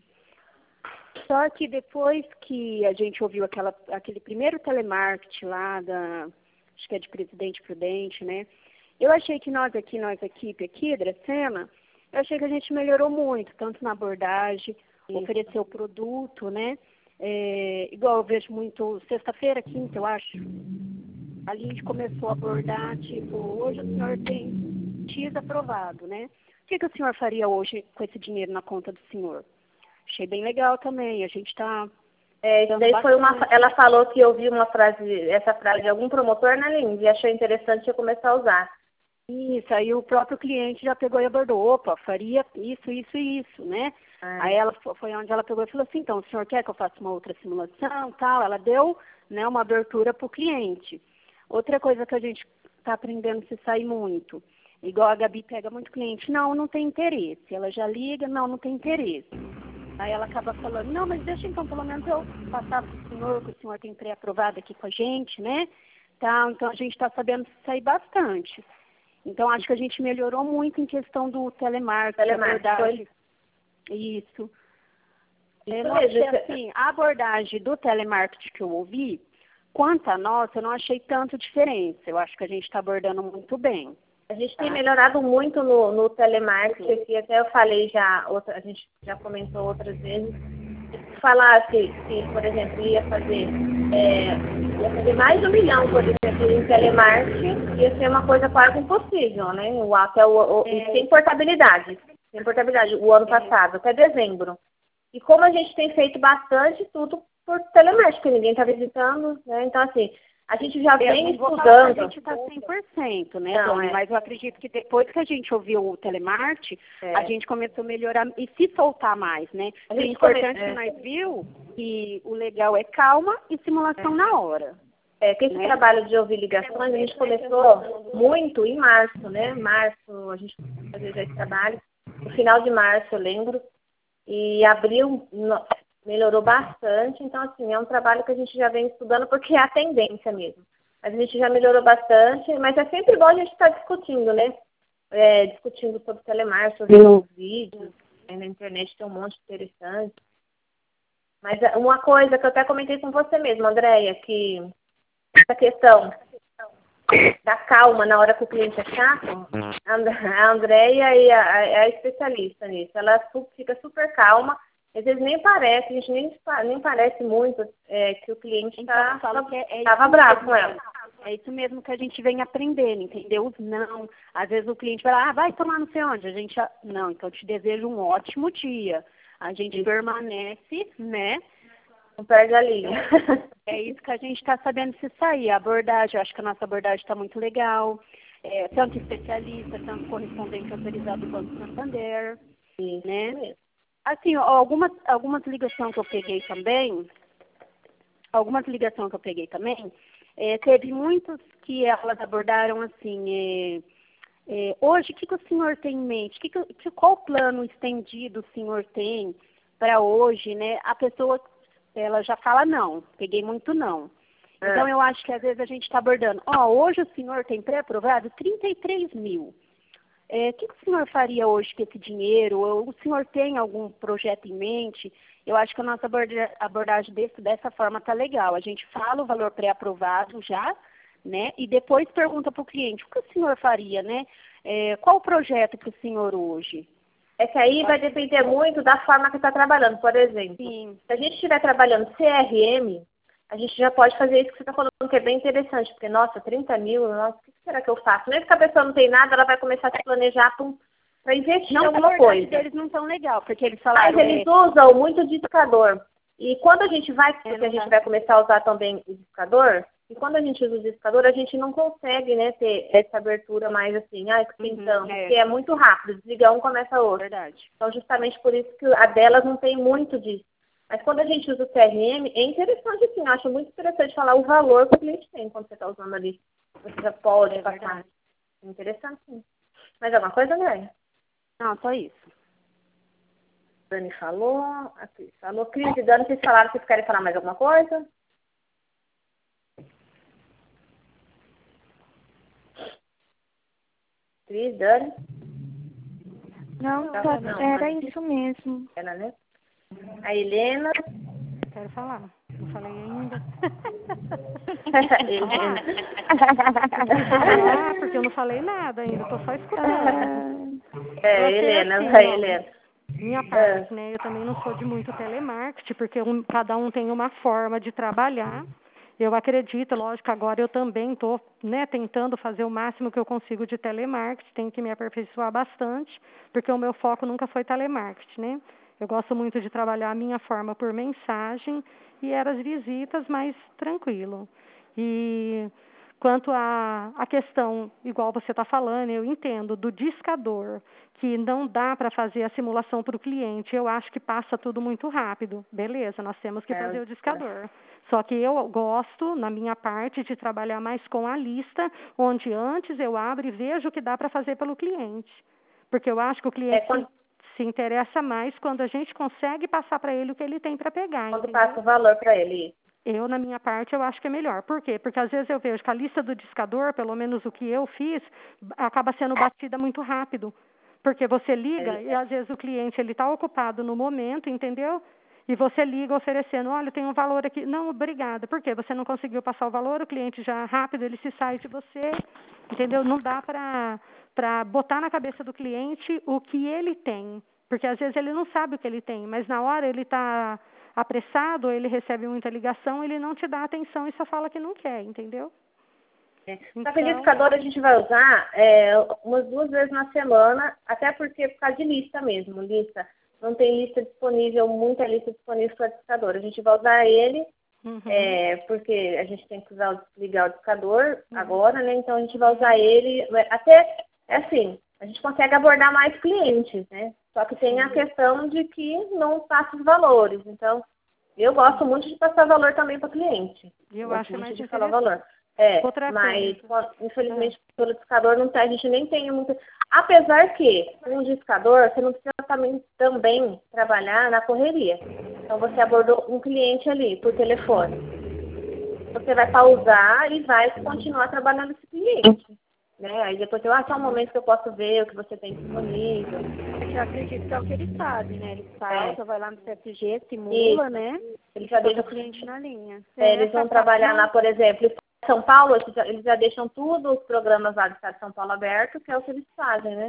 Só que depois que a gente ouviu aquele primeiro telemarketing lá acho que é de Presidente Prudente, né? Eu achei que nossa equipe aqui, Dracena, eu achei que a gente melhorou muito, tanto na abordagem, oferecer o produto, né? Igual eu vejo muito, sexta-feira, quinta, eu acho, ali a gente começou a abordar, tipo, hoje o senhor tem X aprovado, né? O que o senhor faria hoje com esse dinheiro na conta do senhor? Achei bem legal também, a gente está... ela falou que ouviu essa frase de algum promotor na Lindy e achou interessante eu começar a usar. Isso, aí o próprio cliente já pegou e abordou, opa, faria isso, isso e isso, né? Aí ela foi onde ela pegou e falou assim, então, o senhor quer que eu faça uma outra simulação, tal? Ela deu, né, uma abertura para o cliente. Outra coisa que a gente está aprendendo a se sair muito, igual a Gabi pega muito cliente, não tem interesse. Ela já liga, não tem interesse. Aí ela acaba falando, não, mas deixa então pelo menos eu passar para o senhor, que o senhor tem pré-aprovado aqui com a gente, né? Tá, então a gente está sabendo sair bastante. Então acho que a gente melhorou muito em questão do telemarketing, abordagem. Isso. Eu não achei assim, a abordagem do telemarketing que eu ouvi, quanto a nossa, eu não achei tanto diferença. Eu acho que a gente está abordando muito bem. A gente tem melhorado muito no telemarketing, que até eu falei a gente já comentou outras vezes. Se falasse que, por exemplo, ia fazer mais de 1 milhão, por exemplo, em telemarketing, ia ser uma coisa quase impossível, né? Sem portabilidade. Sem portabilidade, o ano passado, até dezembro. E como a gente tem feito bastante, tudo por telemarketing, porque ninguém está visitando, né? Então, assim, a gente já vem estudando. A gente está 100%, né, Dona? Mas eu acredito que depois que a gente ouviu o telemarketing, a gente começou a melhorar e se soltar mais, né? O importante que nós viu que o legal é calma e simulação na hora. Com esse trabalho de ouvir ligações, a gente começou muito em março, né? Março, a gente fazia já esse trabalho. No final de março, eu lembro. E abril melhorou bastante. Então, assim, é um trabalho que a gente já vem estudando porque é a tendência mesmo. Mas a gente já melhorou bastante. Mas é sempre bom a gente estar discutindo, né? Discutindo sobre telemarketing, ouvindo os vídeos. Na internet tem um monte interessante. Mas uma coisa que eu até comentei com você mesmo, Andréia, que essa questão da calma na hora que o cliente é chato, a Andréia é a especialista nisso. Ela fica super calma, às vezes nem parece, a gente nem parece muito que o cliente estava bravo com ela. É isso mesmo que a gente vem aprendendo, entendeu? Não, às vezes o cliente vai vai tomar não sei onde, a gente não, então eu te desejo um ótimo dia. A gente permanece, né? Não perde a linha. É isso que a gente está sabendo se sair. A abordagem, eu acho que a nossa abordagem está muito legal. Tanto especialista, tanto correspondente autorizado do Banco Santander. Isso, né? Mesmo. Assim, algumas ligações que eu peguei também, teve muitos que elas abordaram assim, hoje, o que o senhor tem em mente? Qual plano estendido o senhor tem para hoje, né? A pessoa, ela já fala não, peguei muito não. Então, eu acho que às vezes a gente está abordando, hoje o senhor tem pré-aprovado 33 mil. O que o senhor faria hoje com esse dinheiro? Ou o senhor tem algum projeto em mente? Eu acho que a nossa abordagem dessa forma está legal. A gente fala o valor pré-aprovado já, né? E depois pergunta para o cliente, o que o senhor faria, né? Qual o projeto para o senhor hoje? É que aí vai depender muito da forma que está trabalhando. Por exemplo, se a gente estiver trabalhando CRM, a gente já pode fazer isso que você está falando, que é bem interessante, porque, nossa, 30 mil, nossa, o que será que eu faço? Mesmo que a pessoa não tem nada, ela vai começar a se planejar para investir em alguma coisa. Eles não são legal, porque eles falaram... Mas eles usam muito o discador. E quando a gente vai, porque a gente vai começar a usar também o discador, e quando a gente usa o discador, a gente não consegue, né, ter essa abertura mais assim, pintando, porque é muito rápido, desliga um, começa outro. Verdade. Então, justamente por isso que a delas não tem muito disso. Mas quando a gente usa o CRM, é interessante, assim, eu acho muito interessante falar o valor que o cliente tem quando você está usando ali. Você já pode passar. É interessante, sim. Mais alguma coisa, André? Não, só isso. Dani falou, a Cris falou. Cris e Dani, vocês falaram, vocês querem falar mais alguma coisa? Cris, Dani? Não, era isso mesmo. Ela, né? A Helena. Quero falar. Não falei ainda. Helena. Porque eu não falei nada ainda, tô só escutando. Helena, assim, vai, Helena. Minha parte, né? Eu também não sou de muito telemarketing, porque cada um tem uma forma de trabalhar. Eu acredito, lógico, agora eu também estou, né, tentando fazer o máximo que eu consigo de telemarketing, tenho que me aperfeiçoar bastante, porque o meu foco nunca foi telemarketing, né? Eu gosto muito de trabalhar a minha forma por mensagem e eram as visitas mais tranquilo. E quanto à questão, igual você está falando, eu entendo, do discador, que não dá para fazer a simulação para o cliente, eu acho que passa tudo muito rápido. Beleza, nós temos que fazer o discador. Só que eu gosto, na minha parte, de trabalhar mais com a lista, onde antes eu abro e vejo o que dá para fazer pelo cliente. Porque eu acho que o cliente se interessa mais quando a gente consegue passar para ele o que ele tem para pegar. Quando passa o valor para ele. Eu, na minha parte, eu acho que é melhor. Por quê? Porque às vezes eu vejo que a lista do discador, pelo menos o que eu fiz, acaba sendo batida muito rápido. Porque você liga e às vezes o cliente está ocupado no momento, entendeu? E você liga oferecendo, olha, tem um valor aqui. Não, obrigada. Por quê? Você não conseguiu passar o valor, o cliente já rápido, ele se sai de você, entendeu? Não dá para botar na cabeça do cliente o que ele tem. Porque às vezes ele não sabe o que ele tem, mas na hora ele está apressado, ele recebe muita ligação, ele não te dá atenção e só fala que não quer, entendeu? Só que o discador a gente vai usar umas 2 vezes na semana, até porque por causa de lista mesmo, lista. Não tem lista disponível, muita lista disponível para discador. A gente vai usar ele, porque a gente tem que ligar o discador agora, né? Então a gente vai usar ele, até, assim, a gente consegue abordar mais clientes, né? Só que tem a questão de que não passa os valores. Então, eu gosto muito de passar valor também para o cliente. Eu acho mais de falar valor. Mas, infelizmente, pelo discador, a gente nem tem muito... Apesar que, com o discador, você não precisa também trabalhar na correria. Então, você abordou um cliente ali, por telefone. Você vai pausar e vai continuar trabalhando esse cliente. Né? Aí depois só um momento que eu posso ver o que você tem disponível. Eu acredito que é o que ele sabe, né? Ele pausa, vai lá no CFG, simula, né? Ele já deixa o cliente na linha. Eles vão trabalhar lá, por exemplo, em São Paulo, eles já deixam tudo os programas lá do Estado de São Paulo aberto, que é o que eles fazem, né?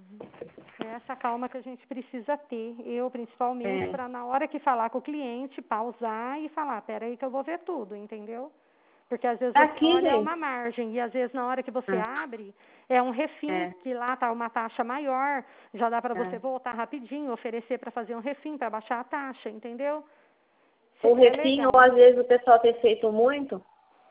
É essa calma que a gente precisa ter, eu principalmente, para na hora que falar com o cliente, pausar e falar, peraí que eu vou ver tudo, entendeu? Porque às vezes você olha uma margem e às vezes na hora que você abre, é um refim, que lá está uma taxa maior, já dá para você voltar rapidinho, oferecer para fazer um refim, para baixar a taxa, entendeu? O refim, ou às vezes o pessoal tem feito muito,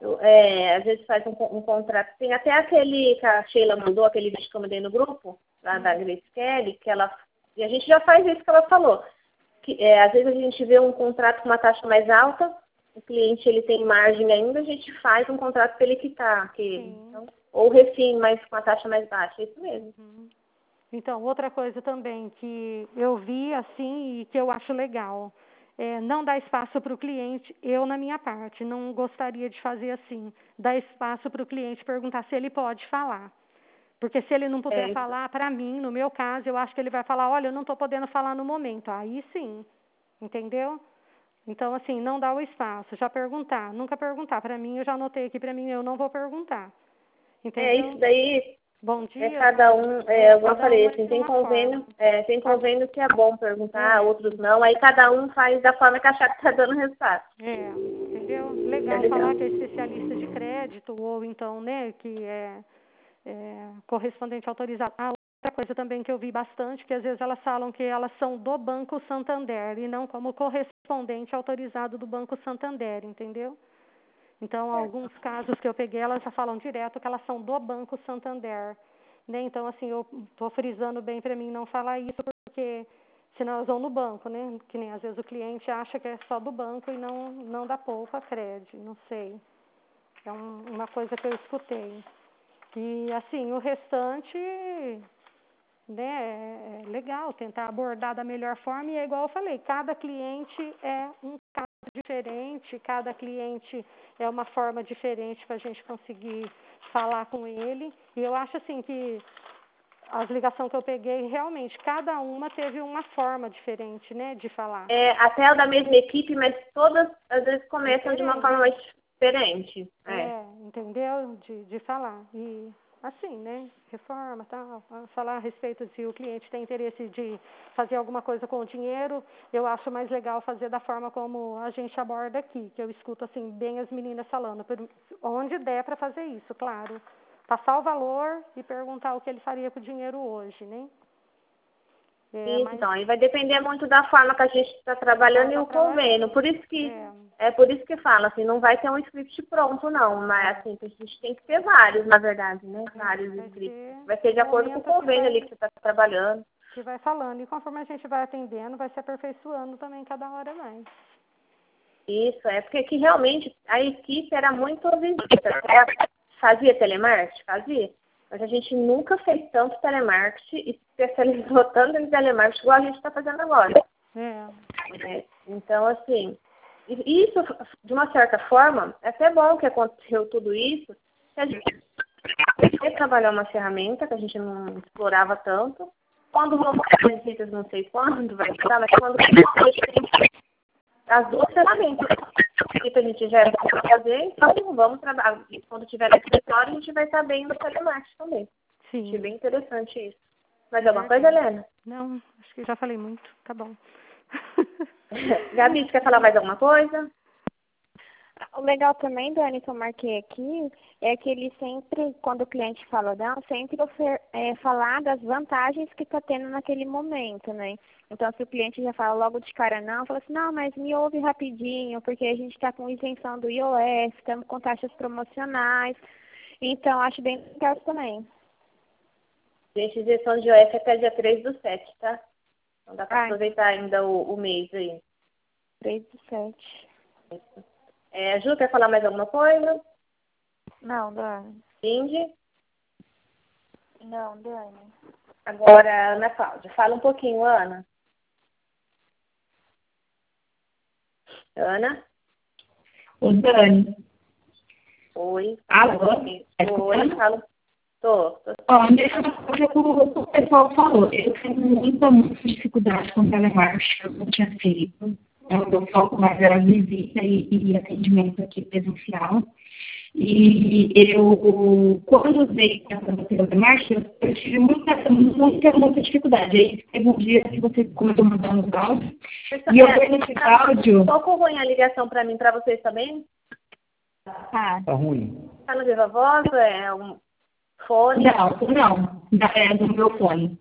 às vezes faz um contrato, tem até aquele que a Sheila mandou, aquele vídeo que eu mandei no grupo, lá da Grace Kelly, e a gente já faz isso que ela falou, que às vezes a gente vê um contrato com uma taxa mais alta, o cliente ele tem margem ainda, a gente faz um contrato para ele quitar. Então, ou refim, mas com a taxa mais baixa, é isso mesmo. Então, outra coisa também que eu vi assim e que eu acho legal, não dar espaço para o cliente, eu na minha parte, não gostaria de fazer assim, dar espaço para o cliente perguntar se ele pode falar. Porque se ele não puder falar, para mim, no meu caso, eu acho que ele vai falar, olha, eu não estou podendo falar no momento. Aí sim, entendeu? Então, assim, não dá o espaço, já perguntar, nunca perguntar. Para mim, eu já anotei aqui, para mim, eu não vou perguntar. Entendeu? Isso daí Bom dia. é cada um, eu falei, assim, tem convênio que é bom perguntar, outros não, aí cada um faz da forma que achar que está dando resultado. Entendeu? Legal falar que é especialista de crédito, ou então, né, que é correspondente autorizado. Outra coisa também que eu vi bastante, que às vezes elas falam que elas são do Banco Santander e não como correspondente autorizado do Banco Santander, entendeu? Então, alguns casos que eu peguei, elas já falam direto que elas são do Banco Santander, né? Então, assim, eu estou frisando bem para mim não falar isso, porque senão elas vão no banco, né? Que nem às vezes o cliente acha que é só do banco e não da Poupa Cred, não sei. É uma coisa que eu escutei. E, assim, o restante, né, é legal tentar abordar da melhor forma. E é igual eu falei, cada cliente é um caso diferente, cada cliente é uma forma diferente para a gente conseguir falar com ele. E eu acho, assim, que as ligações que eu peguei, realmente, cada uma teve uma forma diferente, né, de falar. Até o da mesma equipe, mas todas, às vezes, começam de uma forma mais diferente. Entendeu? De falar. E, assim, né, reforma, tal, falar a respeito se o cliente tem interesse de fazer alguma coisa com o dinheiro, eu acho mais legal fazer da forma como a gente aborda aqui, que eu escuto, assim, bem as meninas falando, onde der para fazer isso, claro. Passar o valor e perguntar o que ele faria com o dinheiro hoje, né? Então, aí vai depender muito da forma que a gente está trabalhando e o convênio. Por isso que fala, assim, não vai ter um script pronto, não. Mas, assim, a gente tem que ter vários, na verdade, né? Vários scripts. Vai ser de acordo com o convênio ali que você está trabalhando. Que vai falando. E conforme a gente vai atendendo, vai se aperfeiçoando também cada hora mais. Isso, porque que realmente a equipe era muito visita. Fazia telemarketing? Fazia. Mas a gente nunca fez tanto telemarketing e especializou tanto em telemarketing igual a gente está fazendo agora. Então, assim, isso, de uma certa forma, é até bom que aconteceu tudo isso, que a gente ia trabalhar uma ferramenta que a gente não explorava tanto. Quando vão fazer visitas, não sei quando vai estar, mas quando a gente tem as duas ferramentas que a gente já vai fazer, então vamos trabalhar. Quando tiver no escritório, a gente vai estar bem no telemarketing também. Sim. Achei bem interessante isso. Mais alguma coisa, Helena? Não, acho que já falei muito. Tá bom. Gabi, você quer falar mais alguma coisa? O legal também, Dani, que eu marquei aqui, é que ele sempre, quando o cliente fala não, sempre falar das vantagens que está tendo naquele momento, né? Então, se o cliente já fala logo de cara não, fala assim, não, mas me ouve rapidinho, porque a gente está com isenção do IOF, estamos com taxas promocionais. Então, acho bem legal também. Gente, isenção de IOF até dia 3/7, tá? Então dá para aproveitar ainda o mês aí. 3/7. Isso. Ju, quer falar mais alguma coisa? Não, Dani. Cindy? Não, Dani. Agora, Ana Cláudia. Fala um pouquinho, Ana. Ana? Ô, Dani. Oi. Alô? Oi, fala. Tô. Deixa eu fazer o que o pessoal falou. Eu tenho muita dificuldade com telemarketing, eu não tinha feito. O meu foco mais era visita e atendimento aqui presencial. E eu, quando usei essa telemarketing, eu tive muita dificuldade. Aí teve um dia que você começou a mandar um áudio. E eu fui nesse áudio. Um pouco ruim a ligação para mim, para vocês também? Tá ruim. Tá no Viva Voz? É um fone? Não. É do meu fone.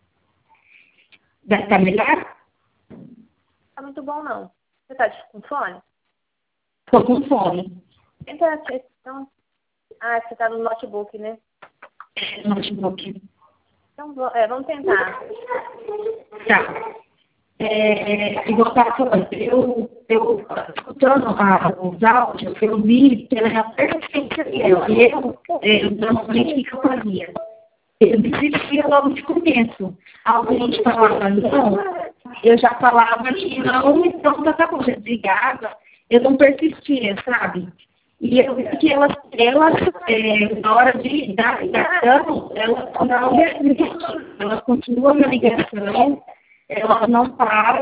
Tá melhor? Tá muito bom, não. Você tá com fone? Tô com fone. Então, você tá no notebook, né? Notebook. Então, vamos tentar. Tá. Igual eu estava falando, eu eu escutando os áudios, eu vi pela persistência dela. E eu normalmente, o que eu fazia? Eu desistia logo de começo. Alguém falava não, eu já falava que não, então tá bom, já desligava, eu não persistia, sabe? E eu vi que elas na hora da ligação, elas continuam na ligação, elas não param,